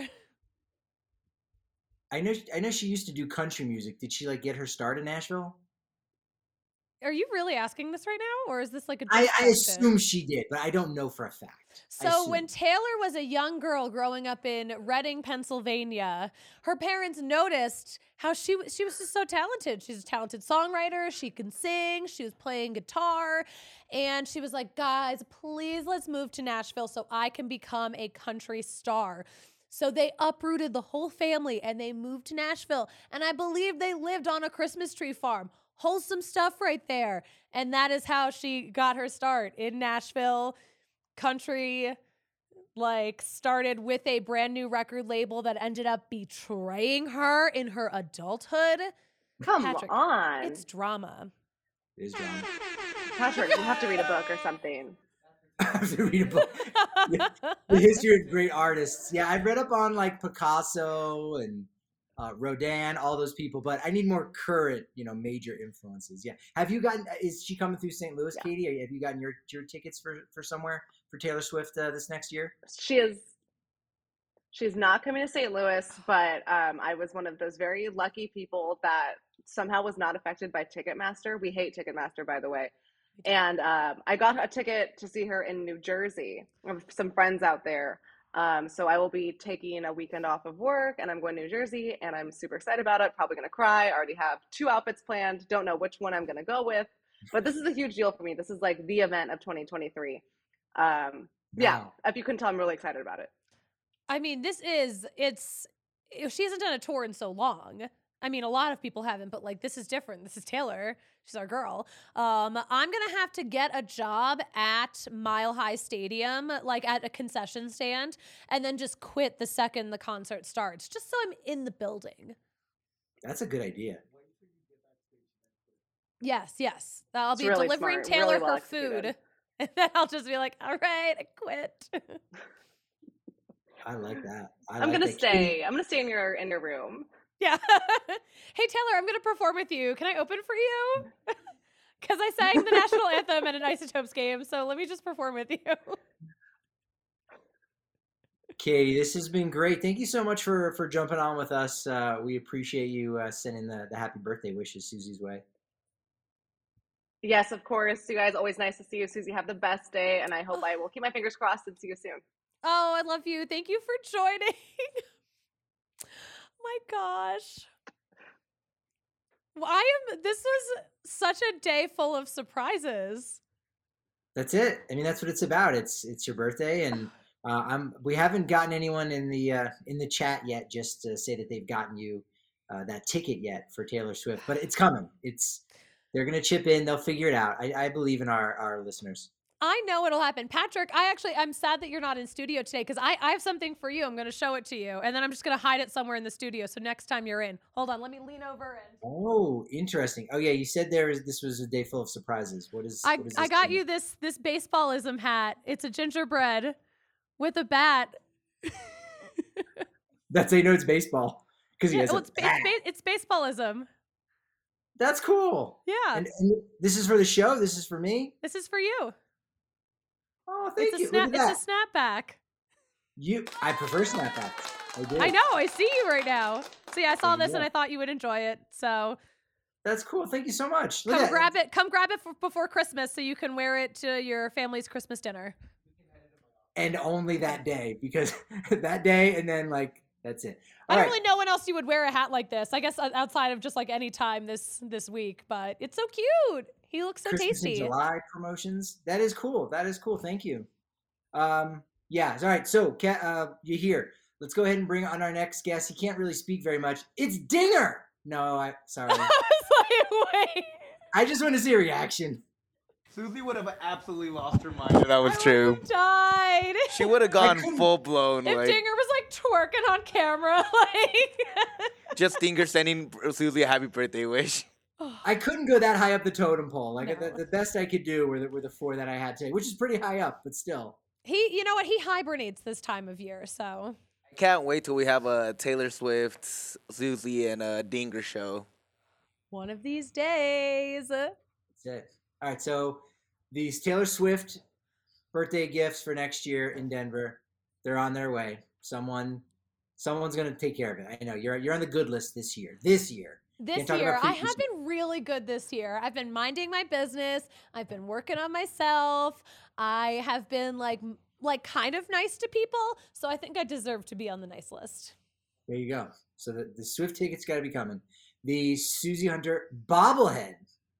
Speaker 4: I know I know she used to do country music. Did she like get her start in Nashville?
Speaker 5: Are you really asking this right now, or is this like a?
Speaker 4: I, I assume she did, but I don't know for a fact.
Speaker 5: So when Taylor was a young girl growing up in Reading, Pennsylvania, her parents noticed how she she was just so talented. She's a talented songwriter. She can sing. She was playing guitar, and she was like, "Guys, please let's move to Nashville so I can become a country star." So they uprooted the whole family and they moved to Nashville, and I believe they lived on a Christmas tree farm. Wholesome stuff right there. And that is how she got her start in Nashville. Country, like, started with a brand new record label that ended up betraying her in her adulthood.
Speaker 10: Come
Speaker 5: Patrick,
Speaker 10: on.
Speaker 5: It's drama.
Speaker 4: It is drama.
Speaker 10: Patrick, you have to read a book or something.
Speaker 4: I have to read a book. The history of great artists. Yeah, I've read up on, like, Picasso and Uh, Rodin, all those people, but I need more current, you know, major influences. Yeah. Have you gotten, is she coming through Saint Louis, yeah. Katie? Have you gotten your, your tickets for, for somewhere for Taylor Swift uh, this next year?
Speaker 10: She is, she's not coming to Saint Louis, but um, I was one of those very lucky people that somehow was not affected by Ticketmaster. We hate Ticketmaster, by the way. And um, I got a ticket to see her in New Jersey. I have some friends out there. Um, so I will be taking a weekend off of work and I'm going to New Jersey and I'm super excited about it. Probably going to cry. I already have two outfits planned. Don't know which one I'm going to go with, but this is a huge deal for me. This is like the event of twenty twenty-three. Um, yeah.
Speaker 4: Wow.
Speaker 10: If you couldn't tell, I'm really excited about it.
Speaker 5: I mean, this is, it's, she hasn't done a tour in so long. I mean, a lot of people haven't, but like, this is different. This is Taylor. She's our girl. Um, I'm going to have to get a job at Mile High Stadium, like at a concession stand, and then just quit the second the concert starts, just so I'm in the building.
Speaker 4: That's a good idea.
Speaker 5: Yes, yes. I'll
Speaker 10: It's
Speaker 5: be
Speaker 10: really
Speaker 5: delivering
Speaker 10: smart,
Speaker 5: Taylor
Speaker 10: really well
Speaker 5: her food.
Speaker 10: executed.
Speaker 5: And then I'll just be like, all right, I quit.
Speaker 4: I like that. I
Speaker 10: I'm
Speaker 4: like
Speaker 10: gonna
Speaker 4: that.
Speaker 10: stay. I'm gonna stay in your in your room.
Speaker 5: Yeah. Hey, Taylor, I'm going to perform with you. Can I open for you? Because I sang the national anthem at an Isotopes game, so let me just perform with you.
Speaker 4: Katie, this has been great. Thank you so much for, for jumping on with us. Uh, we appreciate you uh, sending the, the happy birthday wishes Susie's way.
Speaker 10: Yes, of course. You guys, always nice to see you, Susie. Have the best day, and I hope I will keep my fingers crossed and see you soon.
Speaker 5: Oh, I love you. Thank you for joining. My gosh. Well, I am, this was such a day full of surprises.
Speaker 4: That's it. I mean, that's what it's about. It's it's your birthday, and uh, I'm. We haven't gotten anyone in the uh, in the chat yet, just to say that they've gotten you uh, that ticket yet for Taylor Swift. But it's coming. It's they're gonna chip in. They'll figure it out. I, I believe in our our listeners.
Speaker 5: I know it'll happen. Patrick, I actually, I'm sad that you're not in studio today because I, I have something for you. I'm going to show it to you. And then I'm just going to hide it somewhere in the studio. So next time you're in, hold on, let me lean over and.
Speaker 4: Oh, interesting. Oh, yeah. You said there was, this was a day full of surprises. What is,
Speaker 5: I,
Speaker 4: what is
Speaker 5: I
Speaker 4: this
Speaker 5: got
Speaker 4: thing?
Speaker 5: you this, this baseballism hat. It's a gingerbread with a bat.
Speaker 4: That's how you know it's baseball. Because
Speaker 5: Yeah,
Speaker 4: has
Speaker 5: well,
Speaker 4: a
Speaker 5: it's, ba-
Speaker 4: bat.
Speaker 5: it's, ba- it's baseballism.
Speaker 4: That's cool.
Speaker 5: Yeah.
Speaker 4: And, and this is for the show? This is for me?
Speaker 5: This is for you.
Speaker 4: Oh, thank
Speaker 5: It's
Speaker 4: you.
Speaker 5: a snap.
Speaker 4: Look at that.
Speaker 5: It's a snapback.
Speaker 4: You, I prefer snapbacks. I do.
Speaker 5: I know. I see you right now. So yeah, I saw
Speaker 4: There you
Speaker 5: this
Speaker 4: go.
Speaker 5: and I thought you would enjoy it. So
Speaker 4: That's cool. Thank you so much. Look
Speaker 5: come
Speaker 4: at
Speaker 5: grab it. Come grab it for, before Christmas so you can wear it to your family's Christmas dinner.
Speaker 4: And only that day, because that day and then like that's it.
Speaker 5: I
Speaker 4: All
Speaker 5: don't
Speaker 4: right.
Speaker 5: really know when else you would wear a hat like this. I guess o- outside of just like any time this this week, but it's so cute. He looks so
Speaker 4: Christmas in
Speaker 5: tasty.
Speaker 4: July promotions. That is cool. That is cool. Thank you. Um, yeah. All right. So, Ca- uh, you're here. Let's go ahead and bring on our next guest. He can't really speak very much. It's Dinger. No, I sorry.
Speaker 5: I was like, wait.
Speaker 4: I just want to see a reaction.
Speaker 8: Susie would have absolutely lost her mind if that was
Speaker 5: I
Speaker 8: true.
Speaker 5: would've died.
Speaker 8: She would have gone full blown.
Speaker 5: If
Speaker 8: Like,
Speaker 5: Dinger was like twerking on camera, like.
Speaker 8: just Dinger sending Susie a happy birthday wish.
Speaker 4: I couldn't go that high up the totem pole. Like
Speaker 5: No.
Speaker 4: the, the best I could do were the, were the four that I had today, which is pretty high up, but still.
Speaker 5: He, you know what? He hibernates this time of year, so.
Speaker 8: I can't wait till we have a Taylor Swift, Susie, and a Dinger show.
Speaker 5: One of these days.
Speaker 4: That's it. All right, so these Taylor Swift birthday gifts for next year in Denver, they're on their way. Someone, someone's gonna take care of it. I know you're you're on the good list this year. This year.
Speaker 5: This
Speaker 4: Can't talk
Speaker 5: year,
Speaker 4: about
Speaker 5: I
Speaker 4: previous
Speaker 5: have been really good this year. I've been minding my business. I've been working on myself. I have been like, m- like kind of nice to people. So I think I deserve to be on the nice list.
Speaker 4: There you go. So the, the Swift tickets got to be coming. The Susie Hunter bobblehead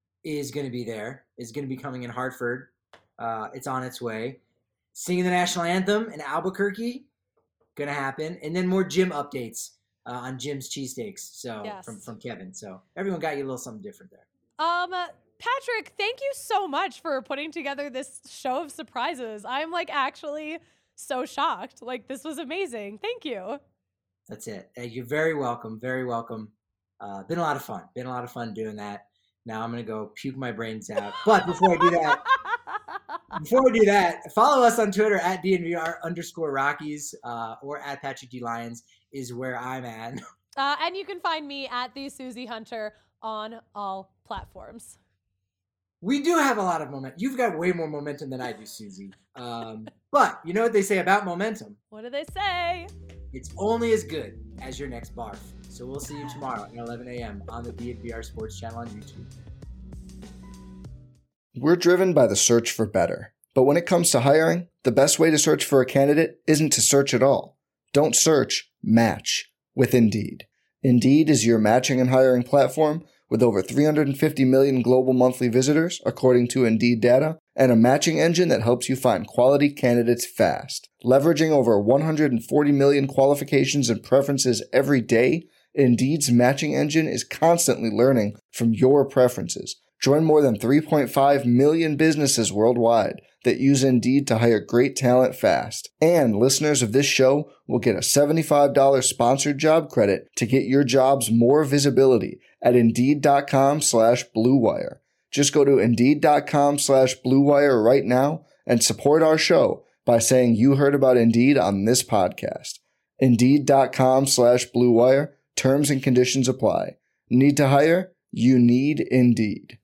Speaker 4: is going to be there. Is going to be coming in Hartford. Uh, it's on its way. Singing the national anthem in Albuquerque, going to happen, and then more gym updates uh, on Jim's cheesesteaks. So
Speaker 5: Yes.
Speaker 4: from from Kevin. So everyone got you a little something different there.
Speaker 5: Um, uh, Patrick, thank you so much for putting together this show of surprises. I'm like actually so shocked. Like this was amazing. Thank you.
Speaker 4: That's it. Uh, You're very welcome. Very welcome. Uh, been a lot of fun. Been a lot of fun doing that. Now I'm gonna go puke my brains out. But before I do that, before we do that, follow us on Twitter at D N V R underscore Rockies uh, or at Patrick D Lyons is where I'm at.
Speaker 5: Uh, and you can find me at the Susie Hunter on all platforms.
Speaker 4: We do have a lot of momentum. You've got way more momentum than I do, Susie. Um, but you know what they say about momentum?
Speaker 5: What do they say?
Speaker 4: It's only as good as your next barf. So we'll see you tomorrow at eleven a.m. on the D N V R Sports channel on YouTube.
Speaker 3: We're driven by the search for better. But when it comes to hiring, the best way to search for a candidate isn't to search at all. Don't search, match with Indeed. Indeed is your matching and hiring platform with over three hundred fifty million global monthly visitors, according to Indeed data, and a matching engine that helps you find quality candidates fast. Leveraging over one hundred forty million qualifications and preferences every day, Indeed's matching engine is constantly learning from your preferences. Join more than three point five million businesses worldwide that use Indeed to hire great talent fast. And listeners of this show will get a seventy-five dollars sponsored job credit to get your jobs more visibility at Indeed.com slash Blue Wire. Just go to Indeed.com slash Blue Wire right now and support our show by saying you heard about Indeed on this podcast. Indeed.com slash Blue Wire. Terms and conditions apply. Need to hire? You need Indeed.